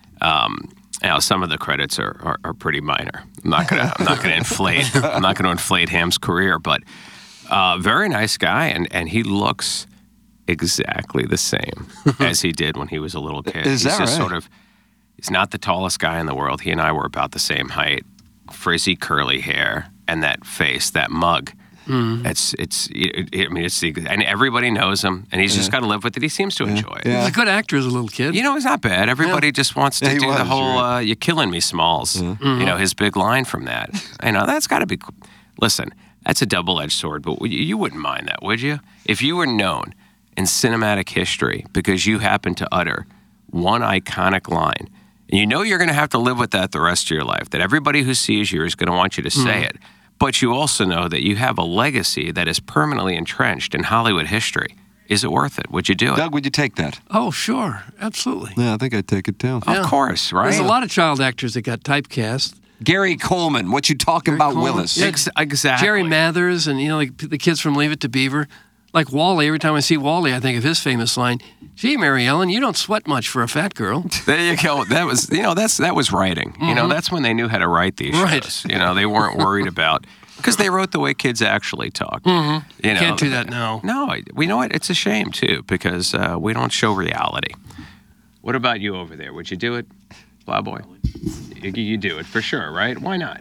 Speaker 1: Um, you know, some of the credits are, are, are pretty minor. I'm not gonna I'm not gonna inflate I'm not gonna inflate Ham's career, but uh, very nice guy, and, and he looks exactly the same as he did when he was a little kid.
Speaker 5: Is
Speaker 1: he's
Speaker 5: that
Speaker 1: just
Speaker 5: right?
Speaker 1: sort of he's not the tallest guy in the world. He and I were about the same height, frizzy curly hair, and that face, that mug.
Speaker 8: Mm.
Speaker 1: It's it's it, it, I mean it's the, and everybody knows him, and he's just got to live with it. He seems to enjoy it.
Speaker 8: He was a good actor as a little kid.
Speaker 1: You know, he's not bad. Everybody just wants to
Speaker 8: Yeah, he
Speaker 1: do the
Speaker 8: was,
Speaker 1: whole
Speaker 8: right.
Speaker 1: uh, "you're killing me, Smalls."
Speaker 8: Mhm.
Speaker 1: You know, his big line from that. You know, that's got to be. Listen, that's a double-edged sword, but you, you wouldn't mind that, would you? If you were known in cinematic history because you happened to utter one iconic line, and you know you're going to have to live with that the rest of your life. That everybody who sees you is going to want you to say
Speaker 8: Mhm.
Speaker 1: it. But you also know that you have a legacy that is permanently entrenched in Hollywood history. Is it worth it? Would you do it?
Speaker 5: Doug, would you take that?
Speaker 8: Oh, sure. Absolutely.
Speaker 5: Yeah, I think I'd take it too.
Speaker 1: Of course, right?
Speaker 8: There's a lot of child actors that got typecast.
Speaker 5: Gary Coleman, what you talking about,
Speaker 8: Coleman.
Speaker 5: Willis?
Speaker 8: Yeah,
Speaker 1: Ex- exactly.
Speaker 8: Jerry Mathers and, you know, like the kids from Leave It to Beaver. Like Wally, every time I see Wally, I think of his famous line, "Gee, Mary Ellen, you don't sweat much for a fat girl."
Speaker 1: There you go. That was, you know, that's that was writing. You know,
Speaker 8: Mhm.
Speaker 1: that's when they knew how to write these
Speaker 8: Right.
Speaker 1: shows. You know, they weren't worried about because they wrote the way kids actually talk.
Speaker 8: Mhm.
Speaker 1: You know,
Speaker 8: Can't do that now.
Speaker 1: No, I- we know it. It's a shame too because uh, we don't show reality. What about you over there? Would you do it, Plowboy? You, you do it for sure, right? Why not?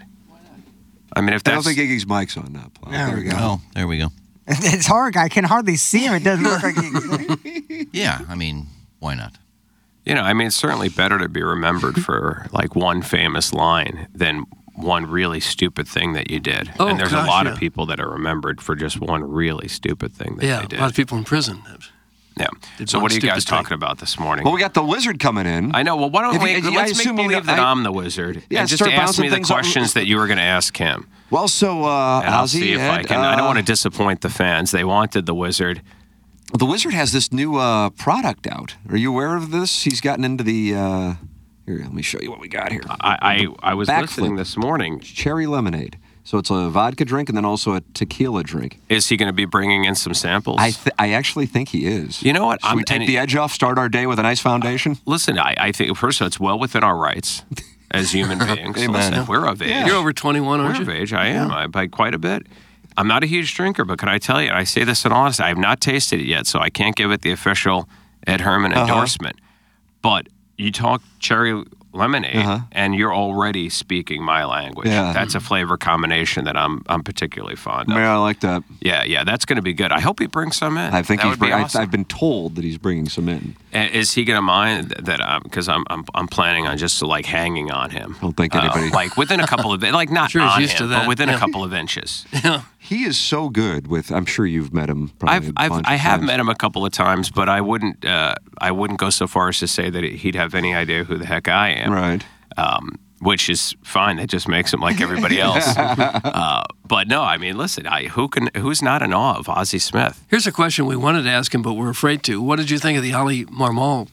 Speaker 1: I mean, if
Speaker 5: I don't
Speaker 1: that's
Speaker 5: think Iggy's mic's on now. Plow.
Speaker 10: There we go.
Speaker 7: Oh, there we go.
Speaker 10: It's hard. I can hardly see him. It doesn't look like he.
Speaker 7: Yeah, I mean, why not?
Speaker 1: You know, I mean, it's certainly better to be remembered for like one famous line than one really stupid thing that you did.
Speaker 8: Oh,
Speaker 1: and there's
Speaker 8: gosh,
Speaker 1: a lot
Speaker 8: yeah.
Speaker 1: of people that are remembered for just one really stupid thing that
Speaker 8: Yeah,
Speaker 1: they
Speaker 8: a
Speaker 1: did.
Speaker 8: lot of people in prison.
Speaker 1: Yeah.
Speaker 8: did
Speaker 1: So
Speaker 8: one
Speaker 1: what are you
Speaker 8: stupid
Speaker 1: guys
Speaker 8: thing.
Speaker 1: talking about this morning?
Speaker 5: Well, we got the wizard coming in.
Speaker 1: I know. Well, why don't
Speaker 5: If
Speaker 1: we
Speaker 5: you- I
Speaker 1: let's make
Speaker 5: assume you
Speaker 1: believe
Speaker 5: got-
Speaker 1: that
Speaker 5: I-
Speaker 1: I'm the wizard
Speaker 5: Yeah,
Speaker 1: and just
Speaker 5: start
Speaker 1: ask
Speaker 5: bouncing
Speaker 1: me the
Speaker 5: things up.
Speaker 1: questions that you were going to ask him.
Speaker 5: Well, so uh,
Speaker 1: And I'll
Speaker 5: Ozzie,
Speaker 1: see if I
Speaker 5: Ed,
Speaker 1: can. I don't
Speaker 5: uh,
Speaker 1: want to disappoint the fans. They wanted the wizard.
Speaker 5: The wizard has this new uh, product out. Are you aware of this? He's gotten into the. Uh, here, let me show you what we got here.
Speaker 1: I I, I was
Speaker 5: Backflip.
Speaker 1: listening this morning.
Speaker 5: Cherry lemonade. So it's a vodka drink and then also a tequila drink.
Speaker 1: Is he going to be bringing in some samples?
Speaker 5: I th- I actually think he is.
Speaker 1: You know what?
Speaker 5: Should we take
Speaker 1: and-
Speaker 5: the edge off, start our day with a nice foundation?
Speaker 1: Listen, I, I think first of all, it's well within our rights as human beings.
Speaker 5: Amen.
Speaker 1: Listen, we're of age.
Speaker 8: Yeah. You're over twenty-one, aren't
Speaker 1: We're
Speaker 8: you?
Speaker 1: of age. I am. I by quite a bit. I'm not a huge drinker, but can I tell you? I say this in honesty. I have not tasted it yet, so I can't give it the official Ed Herman
Speaker 5: Uh-huh.
Speaker 1: endorsement. But you talk cherry lemonade,
Speaker 5: Uh-huh.
Speaker 1: and you're already speaking my language.
Speaker 5: Yeah.
Speaker 1: That's a flavor combination that I'm I'm particularly fond of.
Speaker 5: Yeah, I like that.
Speaker 1: Yeah, yeah, that's going to be good. I hope he brings some in.
Speaker 5: I think
Speaker 1: that
Speaker 5: he's.
Speaker 1: would be
Speaker 5: Bring,
Speaker 1: awesome.
Speaker 5: I, I've been told that he's bringing some in.
Speaker 1: And is he going to mind that? Because I'm, I'm I'm planning on just like hanging on him.
Speaker 5: I don't think anybody.
Speaker 1: Uh, like within a couple of like not
Speaker 8: Sure, he's
Speaker 1: on
Speaker 8: used
Speaker 1: him,
Speaker 8: to that,
Speaker 1: but within
Speaker 8: yeah.
Speaker 1: a couple of inches.
Speaker 5: He is so good with. I'm sure you've met him. Probably
Speaker 1: I've,
Speaker 5: a
Speaker 1: I've
Speaker 5: bunch
Speaker 1: I
Speaker 5: of
Speaker 1: have
Speaker 5: times.
Speaker 1: met him a couple of times, but I wouldn't uh, I wouldn't go so far as to say that he'd have any idea who the heck I am.
Speaker 5: Right.
Speaker 1: Um, which is fine. That just makes him like everybody else. uh, but no, I mean, listen, I, who can who's not in awe of Ozzie Smith?
Speaker 8: Here's a question we wanted to ask him, but we're afraid to. What did you think of the Ali Marmol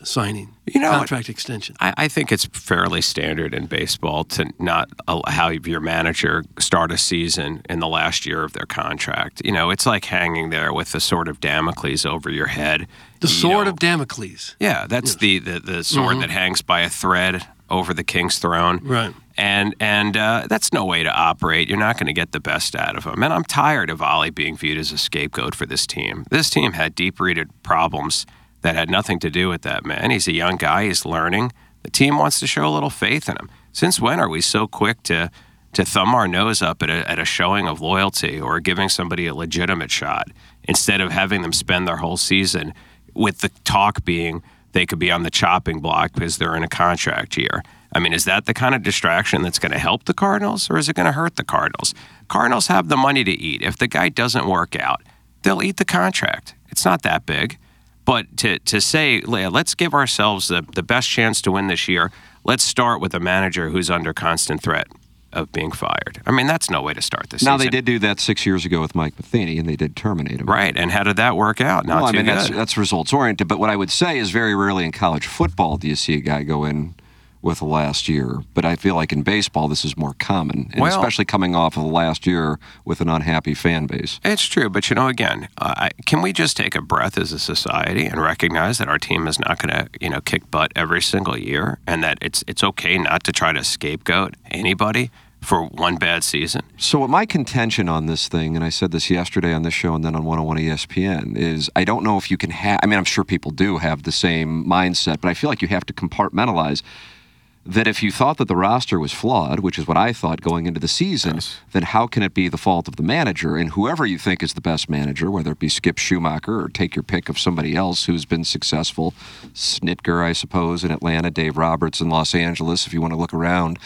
Speaker 8: signing,
Speaker 1: You know,
Speaker 8: contract extension.
Speaker 1: I, I think it's fairly standard in baseball to not al- have your manager start a season in the last year of their contract. You know, it's like hanging there with the sword of Damocles over your head.
Speaker 8: The
Speaker 1: You
Speaker 8: sword
Speaker 1: know,
Speaker 8: of Damocles.
Speaker 1: Yeah, that's the, the, the sword
Speaker 8: Mhm.
Speaker 1: that hangs by a thread over the king's throne.
Speaker 8: Right.
Speaker 1: And and uh, that's no way to operate. You're not going to get the best out of him. And I'm tired of Ollie being viewed as a scapegoat for this team. This team had deep-rooted problems that had nothing to do with that man. He's a young guy. He's learning. The team wants to show a little faith in him. Since when are we so quick to to thumb our nose up at a, at a showing of loyalty or giving somebody a legitimate shot instead of having them spend their whole season with the talk being they could be on the chopping block because they're in a contract year? I mean, is that the kind of distraction that's going to help the Cardinals, or is it going to hurt the Cardinals? Cardinals have the money to eat. If the guy doesn't work out, they'll eat the contract. It's not that big. But to, to say, let's give ourselves the, the best chance to win this year, let's start with a manager who's under constant threat of being fired. I mean, that's no way to start the season.
Speaker 5: Now, they did do that six years ago with Mike Matheny, and they did terminate him.
Speaker 1: Right, and how did that work out? Not
Speaker 5: well, I
Speaker 1: too
Speaker 5: mean,
Speaker 1: good.
Speaker 5: that's, that's results-oriented. But what I would say is very rarely in college football do you see a guy go in with the last year. But I feel like in baseball, this is more common, and
Speaker 1: Well-
Speaker 5: especially coming off of the last year with an unhappy fan base.
Speaker 1: It's true, but you know, again, uh, I- can we just take a breath as a society and recognize that our team is not going to, you know, kick butt every single year, and that it's it's okay not to try to scapegoat anybody for one bad season?
Speaker 5: So what my contention on this thing, and I said this yesterday on this show and then on one oh one E S P N, is I don't know if you can have, I mean, I'm sure people do have the same mindset, but I feel like you have to compartmentalize that if you thought that the roster was flawed, which is what I thought going into the season, yes. then how can it be the fault of the manager? And whoever you think is the best manager, whether it be Skip Schumacher or take your pick of somebody else who's been successful, Snitker, I suppose, in Atlanta, Dave Roberts in Los Angeles, if you want to look around,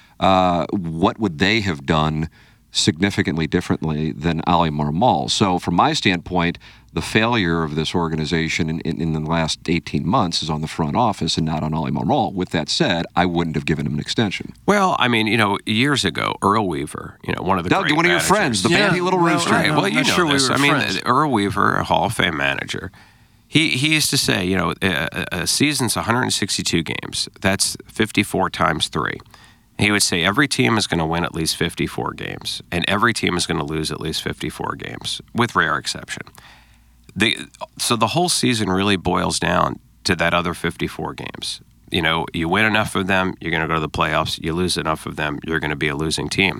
Speaker 5: uh, what would they have done significantly differently than Ali Marmol? So from my standpoint, the failure of this organization in, in, in the last eighteen months is on the front office and not on Ali Marmol. With that said, I wouldn't have given him an extension.
Speaker 1: Well, I mean, you know, years ago, Earl Weaver, you know, one of the
Speaker 5: Doug,
Speaker 1: great
Speaker 5: one of your
Speaker 1: managers.
Speaker 5: friends, the
Speaker 1: yeah.
Speaker 5: bandy little
Speaker 1: well,
Speaker 5: rooster.
Speaker 1: Right. Well, you
Speaker 8: I'm
Speaker 1: know
Speaker 8: sure we
Speaker 1: this.
Speaker 8: were
Speaker 1: I mean,
Speaker 8: friends.
Speaker 1: Earl Weaver, a Hall of Fame manager, he he used to say, you know, a, a season's one hundred sixty-two games. That's fifty-four times three. He would say every team is going to win at least fifty-four games, and every team is going to lose at least fifty-four games, with rare exception. The, so the whole season really boils down to that other fifty-four games. You know, you win enough of them, you're going to go to the playoffs. You lose enough of them, you're going to be a losing team.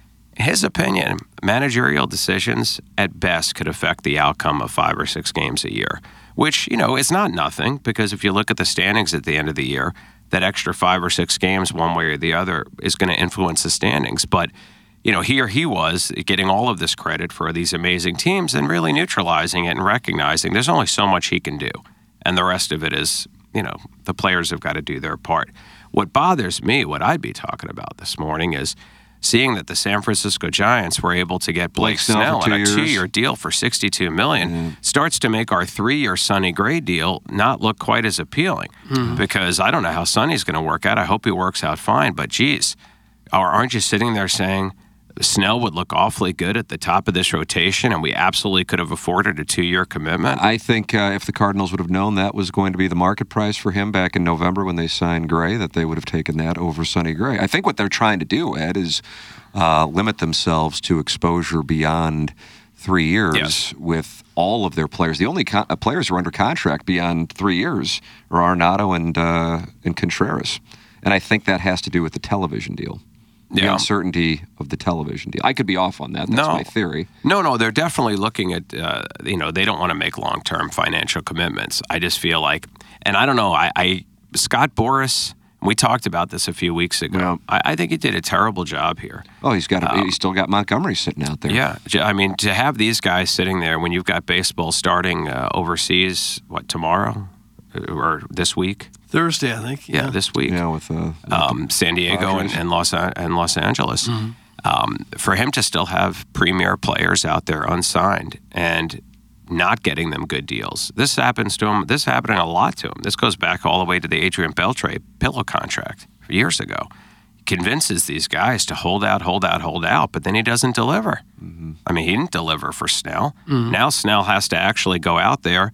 Speaker 1: His opinion, managerial decisions at best could affect the outcome of five or six games a year, which, you know, is not nothing, because if you look at the standings at the end of the year, that extra five or six games, one way or the other, is going to influence the standings. But, you know, here he was getting all of this credit for these amazing teams and really neutralizing it and recognizing there's only so much he can do. And the rest of it is, you know, the players have got to do their part. What bothers me, what I'd be talking about this morning, is seeing that the San Francisco Giants were able to get Blake,
Speaker 5: Blake Snell
Speaker 1: Snell
Speaker 5: for
Speaker 1: on a
Speaker 5: two years.
Speaker 1: two-year deal for sixty-two million dollars
Speaker 5: Mm.
Speaker 1: starts to make our three-year Sonny Gray deal not look quite as appealing.
Speaker 8: Mm.
Speaker 1: Because I don't know how Sonny's going to work out. I hope he works out fine. But, geez, or aren't you sitting there saying Snell would look awfully good at the top of this rotation and we absolutely could have afforded a two-year commitment?
Speaker 5: I think uh, if the Cardinals would have known that was going to be the market price for him back in November when they signed Gray, that they would have taken that over Sonny Gray. I think what they're trying to do, Ed, is uh, limit themselves to exposure beyond three years
Speaker 1: Yes.
Speaker 5: with all of their players. The only con- uh, players who are under contract beyond three years are Arenado and, uh, and Contreras. And I think that has to do with the television deal. The
Speaker 1: Yeah.
Speaker 5: uncertainty of the television deal. I could be off on that. That's
Speaker 1: No.
Speaker 5: my theory.
Speaker 1: No, no, they're definitely looking at, uh, you know, they don't want to make long-term financial commitments. I just feel like, and I don't know, I, I Scott Boras, we talked about this a few weeks ago.
Speaker 5: Yeah.
Speaker 1: I, I think he did a terrible job here.
Speaker 5: Oh, he's got. A,
Speaker 1: Um,
Speaker 5: he's still got Montgomery sitting out there.
Speaker 1: Yeah, j- I mean, to have these guys sitting there when you've got baseball starting uh, overseas, what, tomorrow Uh, or this week?
Speaker 8: Thursday, I think.
Speaker 1: Yeah, this week.
Speaker 5: Yeah, with uh,
Speaker 1: um, San Diego and,
Speaker 5: Padres.
Speaker 1: and Los and Los Angeles.
Speaker 8: Mhm.
Speaker 1: Um, for him to still have premier players out there unsigned and not getting them good deals. This happens to him. This is happening a lot to him. This goes back all the way to the Adrian Beltre pillow contract years ago. He convinces these guys to hold out, hold out, hold out, but then he doesn't deliver.
Speaker 5: Mm-hmm.
Speaker 1: I mean, he didn't deliver for Snell.
Speaker 8: Mhm.
Speaker 1: Now Snell has to actually go out there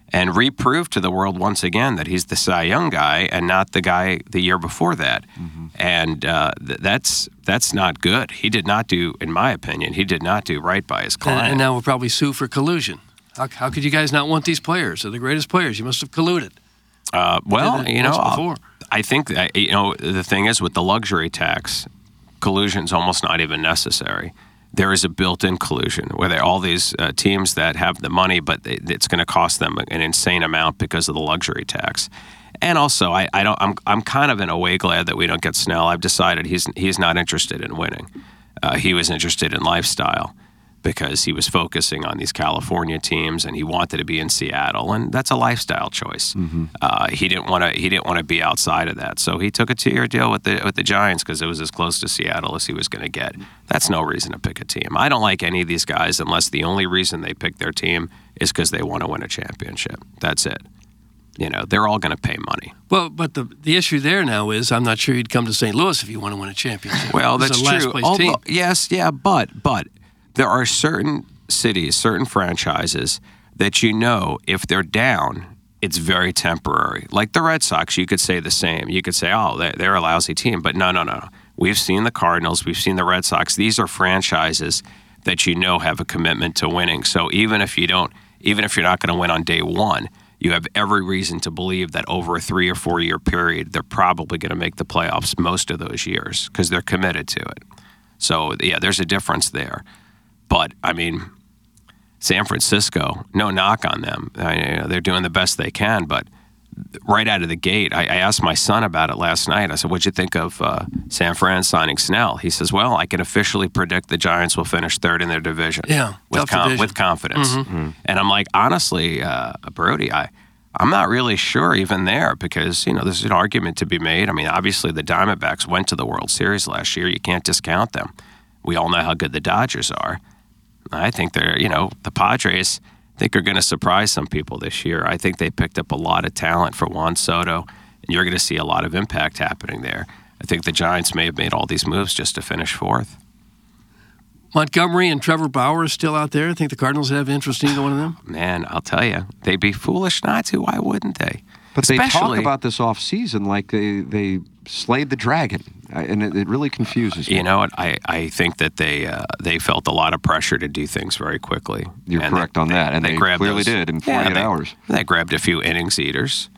Speaker 1: and reprove to the world once again that he's the Cy Young guy and not the guy the year before that. Mm-hmm. And uh, th- that's that's not good. He did not do, in my opinion, he did not do right by his client.
Speaker 8: And, and now we'll probably sue for collusion. How, how could you guys not want these players? They're the greatest players. You must have colluded.
Speaker 1: Uh, well, you know,
Speaker 8: before.
Speaker 1: I think that, you know, the thing is with the luxury tax, collusion's almost not even necessary. There is a built-in collusion where there are all these uh, teams that have the money, but they, it's going to cost them an insane amount because of the luxury tax. And also, I, I don't. I'm I'm kind of in a way glad that we don't get Snell. I've decided he's he's not interested in winning. Uh, he was interested in lifestyle because he was focusing on these California teams and he wanted to be in Seattle, and that's a lifestyle choice. Mm-hmm. Uh, he didn't want to. He didn't want to be outside of that, so he took a two-year deal with the with the Giants because it was as close to Seattle as he was going to get. That's no reason to pick a team. I don't like any of these guys unless the only reason they pick their team is because they want to win a championship. That's it. You know, they're all going to pay money.
Speaker 8: Well, but the the issue there now is I'm not sure you'd come to Saint Louis if you want to win a championship.
Speaker 1: Well,
Speaker 8: This
Speaker 1: that's
Speaker 8: is a last
Speaker 1: true.
Speaker 8: place
Speaker 1: Although,
Speaker 8: team.
Speaker 1: yes, yeah, but but there are certain cities, certain franchises that you know if they're down, it's very temporary. Like the Red Sox, you could say the same. You could say, oh, they're, they're a lousy team. But no, no, no. We've seen the Cardinals. We've seen the Red Sox. These are franchises that you know have a commitment to winning. So even if you don't, even if you're not going to win on day one, you have every reason to believe that over a three or four year period, they're probably going to make the playoffs most of those years because they're committed to it. So, yeah, there's a difference there. But, I mean, San Francisco, no knock on them. I, you know, they're doing the best they can. But right out of the gate, I, I asked my son about it last night. I said, what'd you think of uh, San Fran signing Snell? He says, well, I can officially predict the Giants will finish third in their division.
Speaker 8: Yeah,
Speaker 1: with,
Speaker 8: tough division.
Speaker 1: with confidence.
Speaker 8: Mhm. Mm-hmm.
Speaker 1: And I'm like, honestly, uh, Brody, I, I'm not really sure even there because, you know, there's an argument to be made. I mean, obviously the Diamondbacks went to the World Series last year. You can't discount them. We all know how good the Dodgers are. I think they're, you know, the Padres I think are going to surprise some people this year. I think they picked up a lot of talent for Juan Soto, and you're going to see a lot of impact happening there. I think the Giants may have made all these moves just to finish fourth.
Speaker 8: Montgomery and Trevor Bauer is still out there. I think the Cardinals have interest in either one of them.
Speaker 1: Man, I'll tell you, they'd be foolish not to. Why wouldn't they?
Speaker 5: But they talk
Speaker 1: Especially-
Speaker 5: about this offseason like they, they slayed the dragon, uh, and it, it really confuses me.
Speaker 1: You know what? I, I think that they uh, they felt a lot of pressure to do things very quickly.
Speaker 5: You're
Speaker 1: And
Speaker 5: correct on that, and they
Speaker 1: grabbed
Speaker 5: clearly
Speaker 1: those-
Speaker 5: did in
Speaker 1: Yeah,
Speaker 5: forty-eight
Speaker 1: they-
Speaker 5: hours.
Speaker 1: They grabbed a few innings eaters,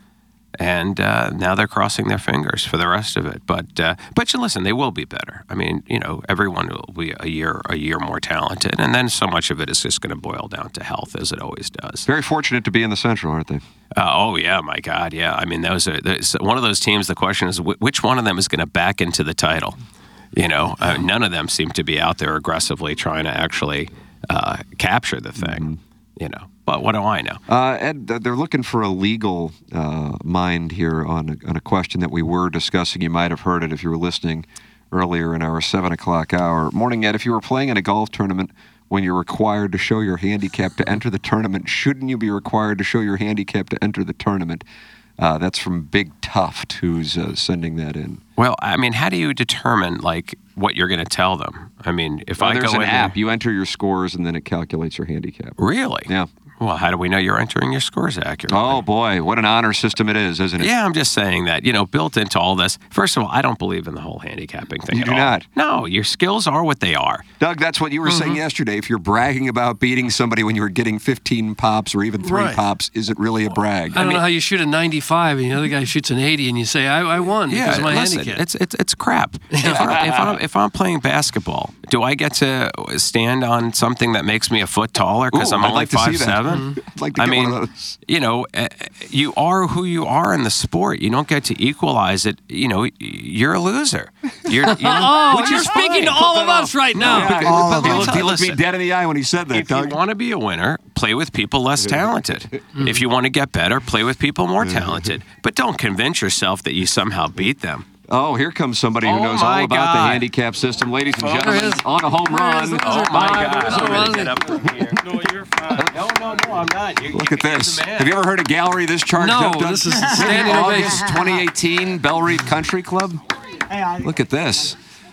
Speaker 1: and uh, now they're crossing their fingers for the rest of it. But uh, but you listen, they will be better. I mean, you know, everyone will be a year a year more talented, and then so much of it is just going to boil down to health, as it always does.
Speaker 5: Very fortunate to be in the Central, aren't they?
Speaker 1: Uh, oh yeah, my God, yeah. I mean, those are those, one of those teams. The question is, wh- which one of them is going to back into the title? You know, uh, none of them seem to be out there aggressively trying to actually uh, capture the thing.
Speaker 5: Mm-hmm.
Speaker 1: You know, but what do I know?
Speaker 5: Uh, Ed, th- they're looking for a legal uh, mind here on a, on a question that we were discussing. You might have heard it if you were listening earlier in our seven o'clock hour. Morning, Ed, if you were playing in a golf tournament when you're required to show your handicap to enter the tournament, shouldn't you be required to show your handicap to enter the tournament? Uh, that's from Big Tuft, who's uh, sending that in.
Speaker 1: Well, I mean, how do you determine like what you're going to tell them? I mean, if
Speaker 5: Well,
Speaker 1: I
Speaker 5: there's
Speaker 1: go
Speaker 5: an
Speaker 1: in
Speaker 5: app.
Speaker 1: there-
Speaker 5: You enter your scores, and then it calculates your handicap.
Speaker 1: Really?
Speaker 5: Yeah.
Speaker 1: Well, how do we know you're entering your scores accurately?
Speaker 5: Oh, boy. What an honor system it is, isn't it?
Speaker 1: Yeah, I'm just saying that, you know, built into all this. First of all, I don't believe in the whole handicapping thing
Speaker 5: You
Speaker 1: at
Speaker 5: do
Speaker 1: all.
Speaker 5: not?
Speaker 1: No, your skills are what they are.
Speaker 5: Doug, that's what you were saying
Speaker 1: Mhm.
Speaker 5: yesterday. If you're bragging about beating somebody when you were getting fifteen pops or even three
Speaker 8: Right.
Speaker 5: pops, is it really a brag?
Speaker 8: I don't know how you shoot a ninety-five and the other guy shoots an eighty and you say, I, I won
Speaker 1: Yeah,
Speaker 8: because of my
Speaker 1: listen,
Speaker 8: handicap.
Speaker 1: it's it's it's crap. If, I, if I'm if I'm playing basketball, do I get to stand on something that makes me a foot taller because
Speaker 5: Ooh,
Speaker 1: I'm
Speaker 5: I'd
Speaker 1: only
Speaker 5: like to see
Speaker 1: five
Speaker 5: that.
Speaker 1: seven?
Speaker 5: Mhm. I'd like to
Speaker 1: I
Speaker 5: get
Speaker 1: mean,
Speaker 5: one of those.
Speaker 1: you know, uh, you are who you are in the sport. You don't get to equalize it. You know, you're a loser. You're, you know,
Speaker 8: Oh,
Speaker 1: which
Speaker 8: you're
Speaker 1: is
Speaker 8: speaking
Speaker 1: fine.
Speaker 8: to all of us right now.
Speaker 5: Yeah,
Speaker 8: All
Speaker 5: but
Speaker 8: of
Speaker 5: he
Speaker 8: us.
Speaker 5: looked, he looked me
Speaker 1: Listen.
Speaker 5: dead in the eye when he said that,
Speaker 1: If
Speaker 5: Doug.
Speaker 1: you want to be a winner, play with people less talented. If you want to get better, play with people more talented. But don't convince yourself that you somehow beat them.
Speaker 5: Oh, here comes somebody who
Speaker 1: Oh,
Speaker 5: knows all
Speaker 1: my
Speaker 5: about the
Speaker 1: God.
Speaker 5: handicap system. Ladies and
Speaker 1: Oh,
Speaker 5: gentlemen,
Speaker 1: there is.
Speaker 5: on a home run.
Speaker 1: Oh my God!
Speaker 5: There's a
Speaker 1: I'm
Speaker 5: run.
Speaker 1: gonna get up from here. No, you're fine. No, no, no, I'm not. You,
Speaker 5: Look
Speaker 1: you,
Speaker 5: at
Speaker 1: you're
Speaker 5: this.
Speaker 1: the man.
Speaker 5: Have you ever heard a gallery this charged
Speaker 8: No,
Speaker 5: up? Doug?
Speaker 8: this is standing
Speaker 5: August
Speaker 8: ovation.
Speaker 5: twenty eighteen, Bellreeve Country Club. Look at this.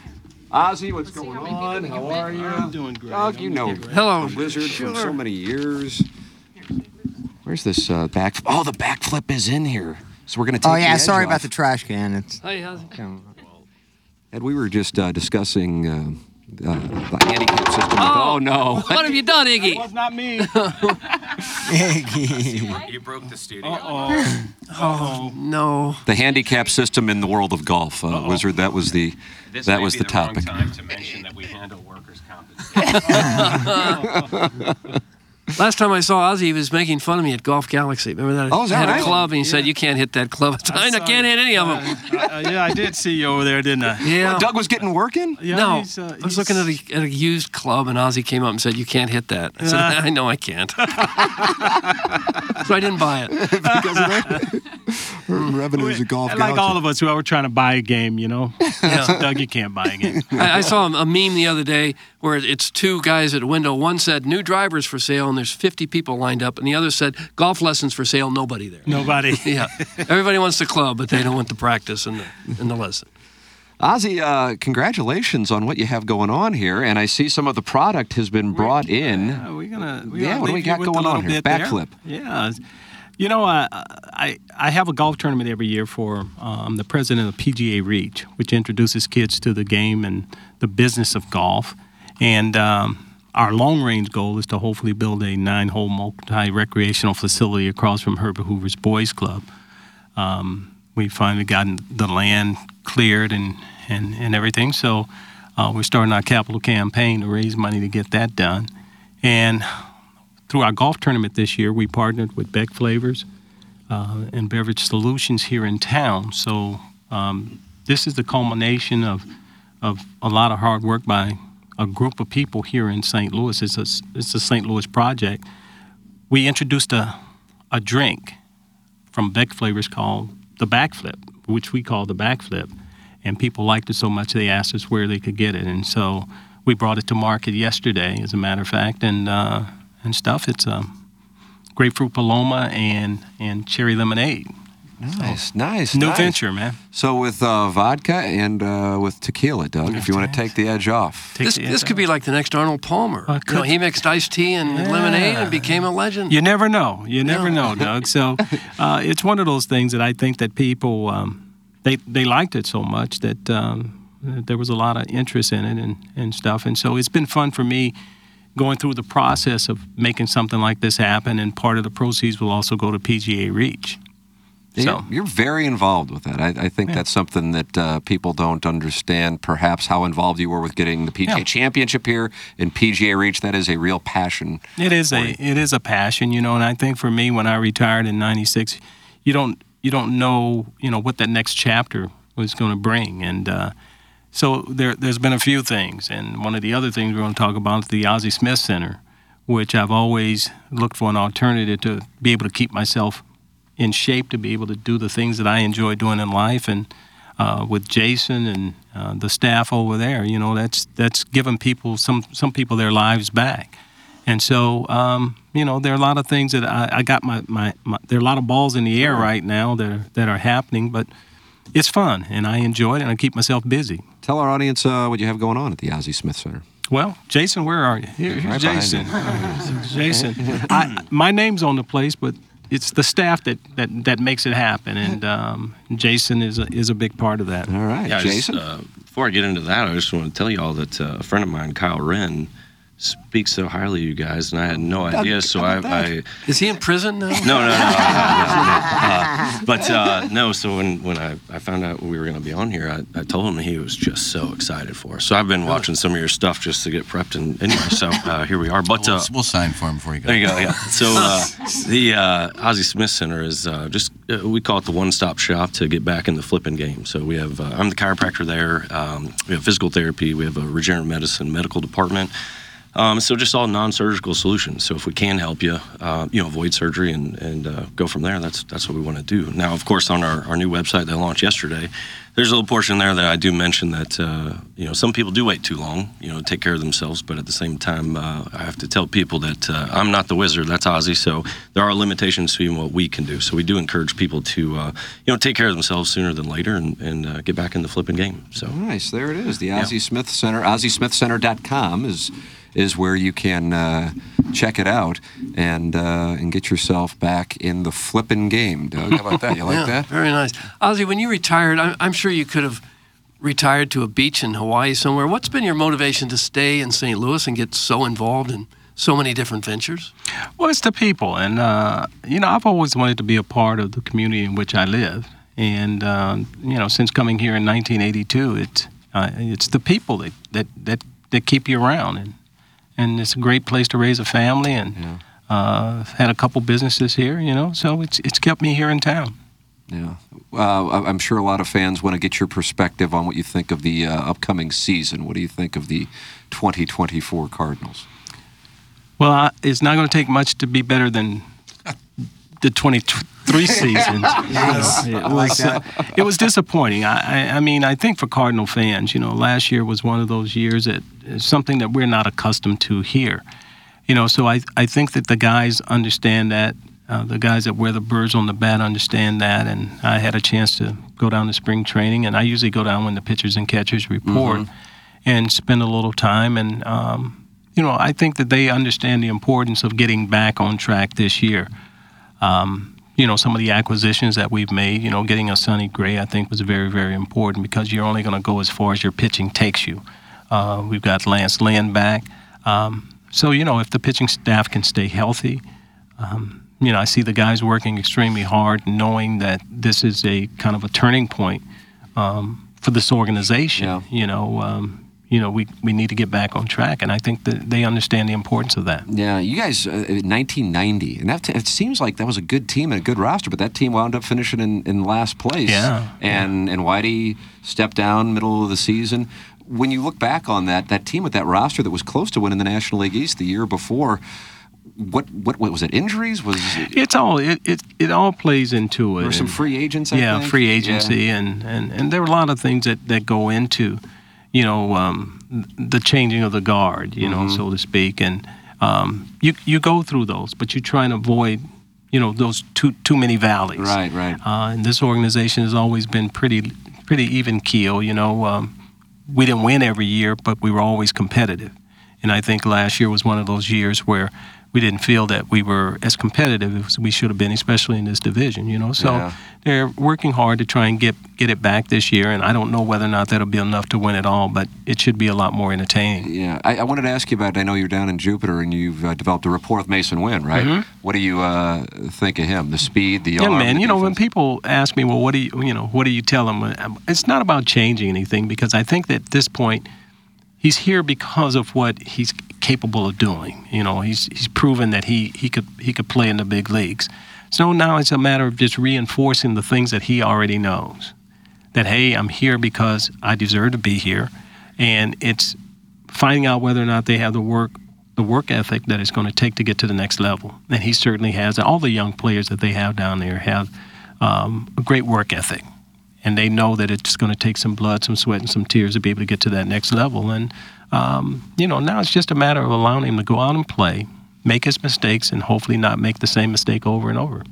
Speaker 5: Ozzy, what's going on? How are you? I'm doing great. Doug, you know
Speaker 8: Hello.
Speaker 5: the Wizard for so many years. Where's this uh, back? Oh, the backflip is in here. So we're going to take
Speaker 10: Oh, yeah,
Speaker 5: the edge
Speaker 10: sorry
Speaker 5: off.
Speaker 10: about the trash can. It's.
Speaker 6: Hey, how's it
Speaker 10: going?
Speaker 5: And we were just uh, discussing uh, uh, the handicap system. with-
Speaker 8: Oh.
Speaker 5: oh no.
Speaker 6: What have you done, Iggy?
Speaker 8: It was not me.
Speaker 10: Iggy.
Speaker 1: You broke the studio.
Speaker 8: Uh-oh. Oh, no.
Speaker 5: The handicap system in the world of golf, uh, Wizard. That was the
Speaker 1: This
Speaker 5: that
Speaker 1: may
Speaker 5: was
Speaker 1: be
Speaker 5: the
Speaker 1: the
Speaker 5: topic.
Speaker 1: wrong time to mention that we handle workers' compensation.
Speaker 8: Last time I saw Ozzy, he was making fun of me at Golf Galaxy. Remember that?
Speaker 5: Oh, is that
Speaker 8: I had
Speaker 5: right?
Speaker 8: a club, and he said, "You can't hit that club." I,
Speaker 15: saw
Speaker 8: can't hit any of them.
Speaker 15: Uh, yeah, I did see you over there, didn't I?
Speaker 8: Yeah.
Speaker 5: Well, Doug was getting work in?
Speaker 15: Yeah,
Speaker 8: no,
Speaker 15: he's, uh,
Speaker 8: I was looking at a, at a used club, and Ozzy came up and said, "You can't hit that." I said,
Speaker 15: Yeah.
Speaker 8: "I know I can't." So I didn't buy it.
Speaker 5: Because of that? Revenues of golf.
Speaker 15: Like
Speaker 5: Galaxy.
Speaker 15: all of us who are trying to buy a game, you know.
Speaker 8: Yeah.
Speaker 15: Doug, you can't buy a game.
Speaker 8: I, I saw a meme the other day where it's two guys at a window. One said, "New drivers for sale," and there's fifty people lined up, and the other said, "Golf lessons for sale." Nobody there.
Speaker 15: Nobody.
Speaker 8: Yeah, everybody wants the club, but they don't want the practice and the, and the lesson.
Speaker 5: Ozzy, uh, congratulations on what you have going on here, and I see some of the product has been brought in.
Speaker 15: Yeah, we're gonna. We're
Speaker 5: Yeah,
Speaker 15: gonna
Speaker 5: what do we
Speaker 15: leave you
Speaker 5: got
Speaker 15: with a
Speaker 5: going on
Speaker 15: little
Speaker 5: here?
Speaker 15: bit there.
Speaker 5: Backflip.
Speaker 15: Yeah. You know, uh, I I have a golf tournament every year for um, the president of P G A Reach, which introduces kids to the game and the business of golf. And um, our long-range goal is to hopefully build a nine-hole multi-recreational facility across from Herbert Hoover's Boys Club. Um, we finally gotten the land cleared and, and, and everything, so uh, we're starting our capital campaign to raise money to get that done. And through our golf tournament this year, we partnered with Beck Flavors uh, and Beverage Solutions here in town. So um, this is the culmination of of a lot of hard work by a group of people here in Saint Louis. It's a, it's a Saint Louis project. We introduced a, a drink from Beck Flavors called the Backflip, which we call the Backflip. And people liked it so much they asked us where they could get it. And so we brought it to market yesterday, as a matter of fact, and uh, and stuff. It's um, grapefruit paloma and, and cherry lemonade.
Speaker 5: Nice, nice.
Speaker 15: New
Speaker 5: nice.
Speaker 15: venture, man.
Speaker 5: So with uh, vodka and uh, with tequila, Doug, if you want to take the edge off.
Speaker 15: Take
Speaker 8: This
Speaker 15: the
Speaker 8: this
Speaker 15: edge
Speaker 8: could be like the next Arnold Palmer.
Speaker 15: Uh,
Speaker 8: You know,
Speaker 15: could-
Speaker 8: he mixed iced tea and
Speaker 15: Yeah.
Speaker 8: lemonade and became a legend.
Speaker 15: You never know. You never
Speaker 8: No.
Speaker 15: know, Doug. So uh, it's one of those things that I think that people, um, they, they liked it so much that um, there was a lot of interest in it and, and stuff. And so it's been fun for me going through the process of making something like this happen. And part of the proceeds will also go to P G A Reach.
Speaker 5: Yeah,
Speaker 15: So-
Speaker 5: You're, you're very involved with that. I, I think that's something that uh, people don't understand, perhaps, how involved you were with getting the P G A
Speaker 15: Yeah.
Speaker 5: Championship here and P G A Reach. That is a real passion.
Speaker 15: It is a it is a passion, you know, and I think for me when I retired in ninety-six, you don't you don't know, you know, what that next chapter was going to bring. And uh, so there there's been a few things, and one of the other things we're going to talk about is the Ozzie Smith Center, which I've always looked for an alternative to be able to keep myself in shape to be able to do the things that I enjoy doing in life. And uh, with Jason and uh, the staff over there, you know, that's that's giving people some some people their lives back. And so, um, you know, there are a lot of things that I, I got my, my, my there are a lot of balls in the air right now that are, that are happening, but it's fun and I enjoy it and I keep myself busy.
Speaker 5: Tell our audience uh, what you have going on at the Ozzie Smith Center.
Speaker 15: Well, Jason, where are you? Here, here's
Speaker 5: Right behind
Speaker 15: Jason.
Speaker 5: you.
Speaker 15: Jason. I, my name's on the place, but it's the staff that, that, that makes it happen, and um, Jason is a, is a big part of that.
Speaker 5: All right,
Speaker 2: Yeah, I just, uh, before I get into that, I just want to tell you all that uh, a friend of mine, Kyle Wren, speaks so highly of you guys, and I had no idea. So I, I
Speaker 8: Is he in prison now?
Speaker 2: no, no, no, no, no, no. Uh, but uh, no. So when when I, I found out we were going to be on here, I, I told him he was just so excited for us. So I've been watching some of your stuff just to get prepped, and anyway, so uh, here we are. But
Speaker 20: we'll,
Speaker 2: uh,
Speaker 20: we'll sign for him before you go.
Speaker 2: there you go. Yeah. So uh, the uh, Ozzie Smith Center is uh, just uh, we call it the one-stop shop to get back in the flipping game. So we have uh, I'm the chiropractor there. Um, we have physical therapy. We have a regenerative medicine medical department. Um, so just all non-surgical solutions. So if we can help you, uh, you know, avoid surgery and, and uh, go from there, that's that's what we want to do. Now, of course, on our, our new website that launched yesterday, there's a little portion there that I do mention that, uh, you know, some people do wait too long, you know, to take care of themselves. But at the same time, uh, I have to tell people that uh, I'm not the wizard. That's Ozzie. So there are limitations to what we can do. So we do encourage people to, uh, you know, take care of themselves sooner than later and, and uh, get back in the flipping game. So
Speaker 5: Nice. There it is. The Ozzie Smith Center. Ozzie Smith Center dot com is is where you can uh, check it out and uh, and get yourself back in the flipping game, Doug. How about that? You like
Speaker 8: yeah,
Speaker 5: that?
Speaker 8: Very nice. Ozzie, when you retired, I'm, I'm sure you could have retired to a beach in Hawaii somewhere. What's been your motivation to stay in Saint Louis and get so involved in so many different ventures?
Speaker 15: Well, it's the people. And, uh, you know, I've always wanted to be a part of the community in which I live. And, uh, you know, since coming here in nineteen eighty-two, it's, uh, it's the people that, that, that, that keep you around. And, and it's a great place to raise a family. And yeah. uh, I've had a couple businesses here, you know, so it's, it's kept me here in town.
Speaker 5: Yeah. Uh, I'm sure a lot of fans want to get your perspective on what you think of the uh, upcoming season. What do you think of the twenty twenty-four Cardinals?
Speaker 15: Well, I, it's not going to take much to be better than the twenty-three season.
Speaker 10: Yes.
Speaker 15: It,
Speaker 10: I
Speaker 15: was,
Speaker 10: like that.
Speaker 15: uh, it was disappointing. I, I, I mean, I think for Cardinal fans, you know, last year was one of those years that is something that we're not accustomed to here. You know, so I, I think that the guys understand that. Uh, the guys that wear the birds on the bat understand that, and I had a chance to go down to spring training, and I usually go down when the pitchers and catchers report
Speaker 5: Mm-hmm.
Speaker 15: and spend a little time. And, um, you know, I think that they understand the importance of getting back on track this year. Um, you know, some of the acquisitions that we've made, you know, getting a Sonny Gray, I think was very, very important because you're only going to go as far as your pitching takes you. Uh, we've got Lance Lynn back. Um, so, you know, if the pitching staff can stay healthy, um, you know, I see the guys working extremely hard, knowing that this is a kind of a turning point um, for this organization.
Speaker 5: Yeah.
Speaker 15: You know, um, you know, we, we need to get back on track, and I think that they understand the importance of that.
Speaker 5: Yeah, you guys, uh, nineteen ninety, and that t- it seems like that was a good team and a good roster, but that team wound up finishing in, in last place.
Speaker 15: Yeah.
Speaker 5: And and Whitey stepped down middle of the season. When you look back on that, that team with that roster that was close to winning the National League East the year before, What, what what was it? Injuries? Was it,
Speaker 15: It's all it, it it all plays into it.
Speaker 5: there were some
Speaker 15: And-
Speaker 5: free agents? I
Speaker 15: yeah,
Speaker 5: think?
Speaker 15: free agency, and, and and there are a lot of things that, that go into, you know, um, the changing of the guard, you know,
Speaker 5: Mhm.
Speaker 15: so to speak, and um, you you go through those, but you try and avoid, you know, those too too many valleys.
Speaker 5: Right, right.
Speaker 15: Uh, and this organization has always been pretty pretty even keel. You know, um, we didn't win every year, but we were always competitive, and I think last year was one of those years where we didn't feel that we were as competitive as we should have been, especially in this division, you know. So
Speaker 5: Yeah.
Speaker 15: they're working hard to try and get get it back this year, and I don't know whether or not that'll be enough to win it all, but it should be a lot more entertaining.
Speaker 5: Yeah, I, I wanted to ask you about, I know you're down in Jupiter and you've uh, developed a rapport with Mason Wynn, right?
Speaker 15: Mhm.
Speaker 5: What do you uh, think of him? The speed, the
Speaker 15: Yeah,
Speaker 5: arm,
Speaker 15: man.
Speaker 5: the
Speaker 15: You know, when
Speaker 5: defense?
Speaker 15: people ask me, well, what do you, you know, what do you tell them? It's not about changing anything because I think that at this point, he's here because of what he's capable of doing. You know, he's he's proven that he he could he could play in the big leagues. So now it's a matter of just reinforcing the things that he already knows. That hey, I'm here because I deserve to be here, and it's finding out whether or not they have the work the work ethic that it's going to take to get to the next level. And he certainly has. All the young players that they have down there have um, a great work ethic. And they know that it's going to take some blood, some sweat, and some tears to be able to get to that next level. And, um, you know, now it's just a matter of allowing him to go out and play, make his mistakes, and hopefully not make the same mistake over and over.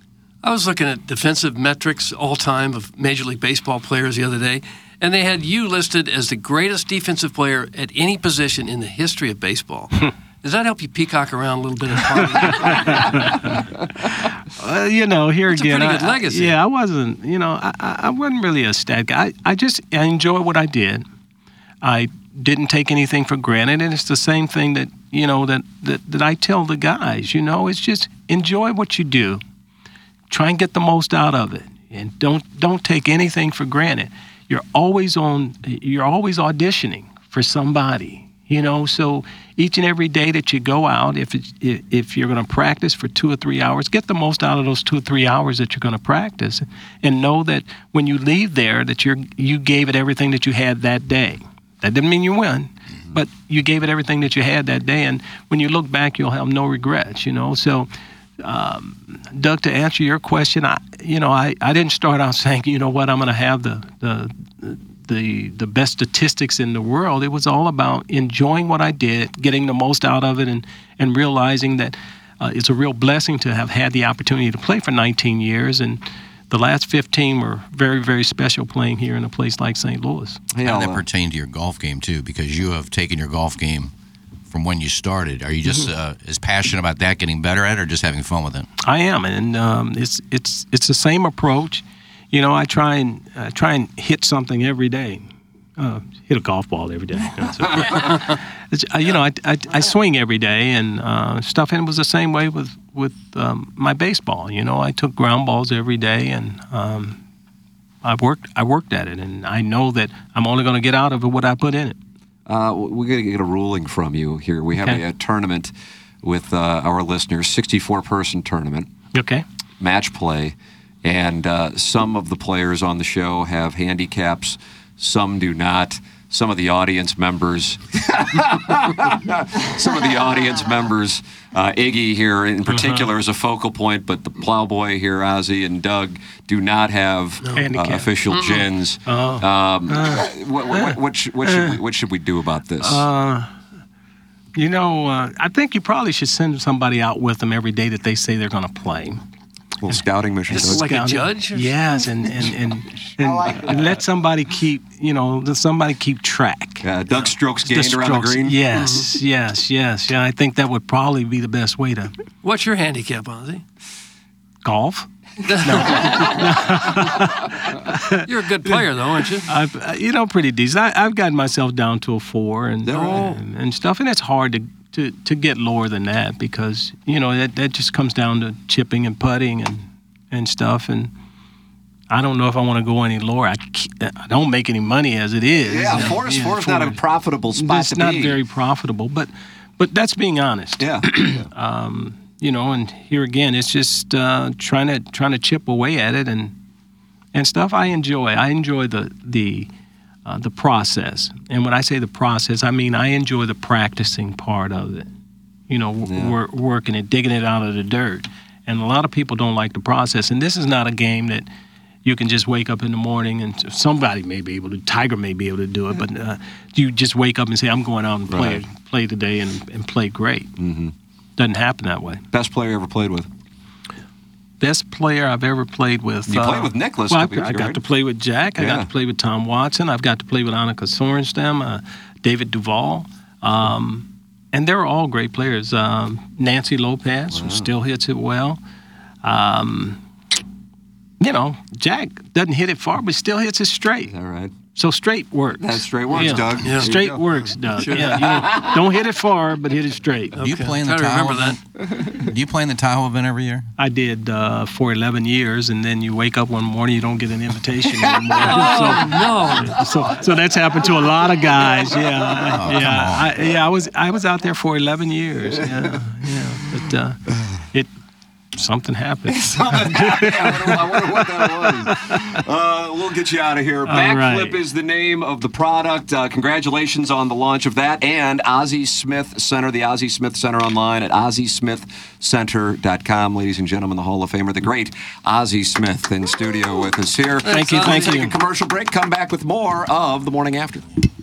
Speaker 8: I was looking at defensive metrics all time of Major League Baseball players the other day, and they had you listed as the greatest defensive player at any position in the history of baseball. Does that help you peacock around a little bit?
Speaker 15: Uh, you know, here
Speaker 8: That's a
Speaker 15: again,
Speaker 8: pretty good
Speaker 15: I- I-
Speaker 8: legacy.
Speaker 15: yeah, I wasn't. You know, I, I I wasn't really a stat guy. I, I just I enjoy what I did. I didn't take anything for granted, and it's the same thing that you know that that, that I tell the guys. You know, it's just enjoy what you do. Try and get the most out of it, and don't don't take anything for granted. You're always on. You're always auditioning for somebody. You know, so each and every day that you go out, if it's, if if you're going to practice for two or three hours, get the most out of those two or three hours that you're going to practice, and know that when you leave there, that you're you gave it everything that you had that day. That didn't mean you win, but you gave it everything that you had that day, and when you look back, you'll have no regrets. You know, so. Um, Doug, to answer your question, I, you know, I, I didn't start out saying, you know what, I'm going to have the, the the the best statistics in the world. It was all about enjoying what I did, getting the most out of it, and and realizing that uh, it's a real blessing to have had the opportunity to play for nineteen years, and the last fifteen were very, very special playing here in a place like Saint Louis.
Speaker 20: How did that pertain to your golf game, too? Because you have taken your golf game from when you started. Are you just
Speaker 15: Mhm.
Speaker 20: uh, as passionate about that, getting better at it, or just having fun with it?
Speaker 15: I am, and um, it's it's it's the same approach. You know, I try and uh, try and hit something every day. Uh, hit a golf ball every day. You know, so, it's, uh, you know I, I, I swing every day and uh, stuff. And it was the same way with with um, my baseball. You know, I took ground balls every day, and um, I worked I worked at it, and I know that I'm only going to get out of it what I put in it.
Speaker 5: Uh, we're going to get a ruling from you here. We have
Speaker 15: Okay.
Speaker 5: a, a tournament with uh, our listeners, sixty-four person tournament.
Speaker 15: Okay.
Speaker 5: Match play. And uh, some of the players on the show have handicaps, some do not. Some of the audience members, some of the audience members, uh, Iggy here in particular
Speaker 15: Uh-huh.
Speaker 5: is a focal point, but the Plowboy here, Ozzy and Doug, do not have uh,
Speaker 15: Handicap.
Speaker 5: official
Speaker 15: Mm-mm.
Speaker 5: gins.
Speaker 15: Oh.
Speaker 5: Um,
Speaker 15: Uh.
Speaker 5: what, what, what, sh- what, should we, what should we do about this?
Speaker 15: Uh, you know, uh, I think you probably should send somebody out with them every day that they say they're going to play.
Speaker 5: Little scouting mission.
Speaker 8: This is like a judge or
Speaker 15: Yes, and and and, and, and let somebody keep, you know, let somebody keep track.
Speaker 5: Uh, Doug strokes
Speaker 15: The
Speaker 5: gained around the
Speaker 15: strokes.
Speaker 5: green.
Speaker 15: Yes, yes, yes. Yeah, I think that would probably be the best way to
Speaker 8: What's your handicap, Ozzy?
Speaker 15: golf.
Speaker 8: You're a good player, though, aren't you?
Speaker 15: I've, uh, you know, pretty decent. I, I've gotten myself down to a four and,
Speaker 8: Oh.
Speaker 15: and and stuff, and it's hard to, to, to get lower than that because you know that, that just comes down to chipping and putting and and stuff. And I don't know if I want to go any lower. I, ca- I don't make any money as it is.
Speaker 5: Yeah,
Speaker 15: Uh,
Speaker 5: four is
Speaker 15: yeah,
Speaker 5: four is not a
Speaker 15: four-
Speaker 5: profitable spot
Speaker 15: It's
Speaker 5: to
Speaker 15: not
Speaker 5: be.
Speaker 15: very profitable, but but that's being honest.
Speaker 5: Yeah.
Speaker 15: um, you know, and here again, it's just uh, trying to trying to chip away at it and and stuff. I enjoy. I enjoy the the uh, the process. And when I say the process, I mean I enjoy the practicing part of it. You know, w-
Speaker 5: Yeah.
Speaker 15: wor- working it, digging it out of the dirt. And a lot of people don't like the process. And this is not a game that you can just wake up in the morning and somebody may be able to. Tiger may be able to do it, but uh, you just wake up and say, "I'm going out and play
Speaker 5: Right.
Speaker 15: play today and, and play great."
Speaker 5: Mm-hmm.
Speaker 15: Doesn't happen that way.
Speaker 5: Best player you ever played with?
Speaker 15: Best player I've ever played with.
Speaker 5: You
Speaker 15: uh,
Speaker 5: played with Nicklaus
Speaker 15: Well,
Speaker 5: a
Speaker 15: I,
Speaker 5: couple years
Speaker 15: I
Speaker 5: ago,
Speaker 15: got
Speaker 5: right?
Speaker 15: to play with Jack. I
Speaker 5: Yeah.
Speaker 15: got to play with Tom Watson. I've got to play with Annika Sorenstam, uh, David Duval. Um, and they're all great players. Um, Nancy Lopez, who still hits it well. Um, you know, Jack doesn't hit it far, but still hits it straight.
Speaker 5: All right.
Speaker 15: So straight works.
Speaker 5: That straight works,
Speaker 15: Yeah.
Speaker 5: Doug. Yeah.
Speaker 15: Straight
Speaker 5: There you go.
Speaker 15: works, Doug.
Speaker 5: Sure.
Speaker 15: Yeah, you know, don't hit it far, but hit it straight.
Speaker 20: Do you play in the Tahoe event? Do you play in the Tahoe event every year?
Speaker 15: I did uh, for eleven years, and then you wake up one morning, you don't get an invitation anymore.
Speaker 8: Oh,
Speaker 15: no! So, so that's happened to a lot of guys. Yeah,
Speaker 20: Oh,
Speaker 15: yeah, I, yeah. I was I was out there for eleven years. Yeah, yeah. But uh, it something happened.
Speaker 5: Something happened. I wonder what that was. Uh, we'll get you out of here.
Speaker 15: All
Speaker 5: Backflip
Speaker 15: right.
Speaker 5: is the name of the product. Uh, congratulations on the launch of that and Ozzie Smith Center, the Ozzie Smith Center online at ozzie smith center dot com. Ladies and gentlemen, the Hall of Famer, the great Ozzie Smith in studio with us here.
Speaker 15: Thank you,
Speaker 5: Uh,
Speaker 15: thank
Speaker 5: we'll
Speaker 15: you.
Speaker 5: Take a commercial break. Come back with more of The Morning After.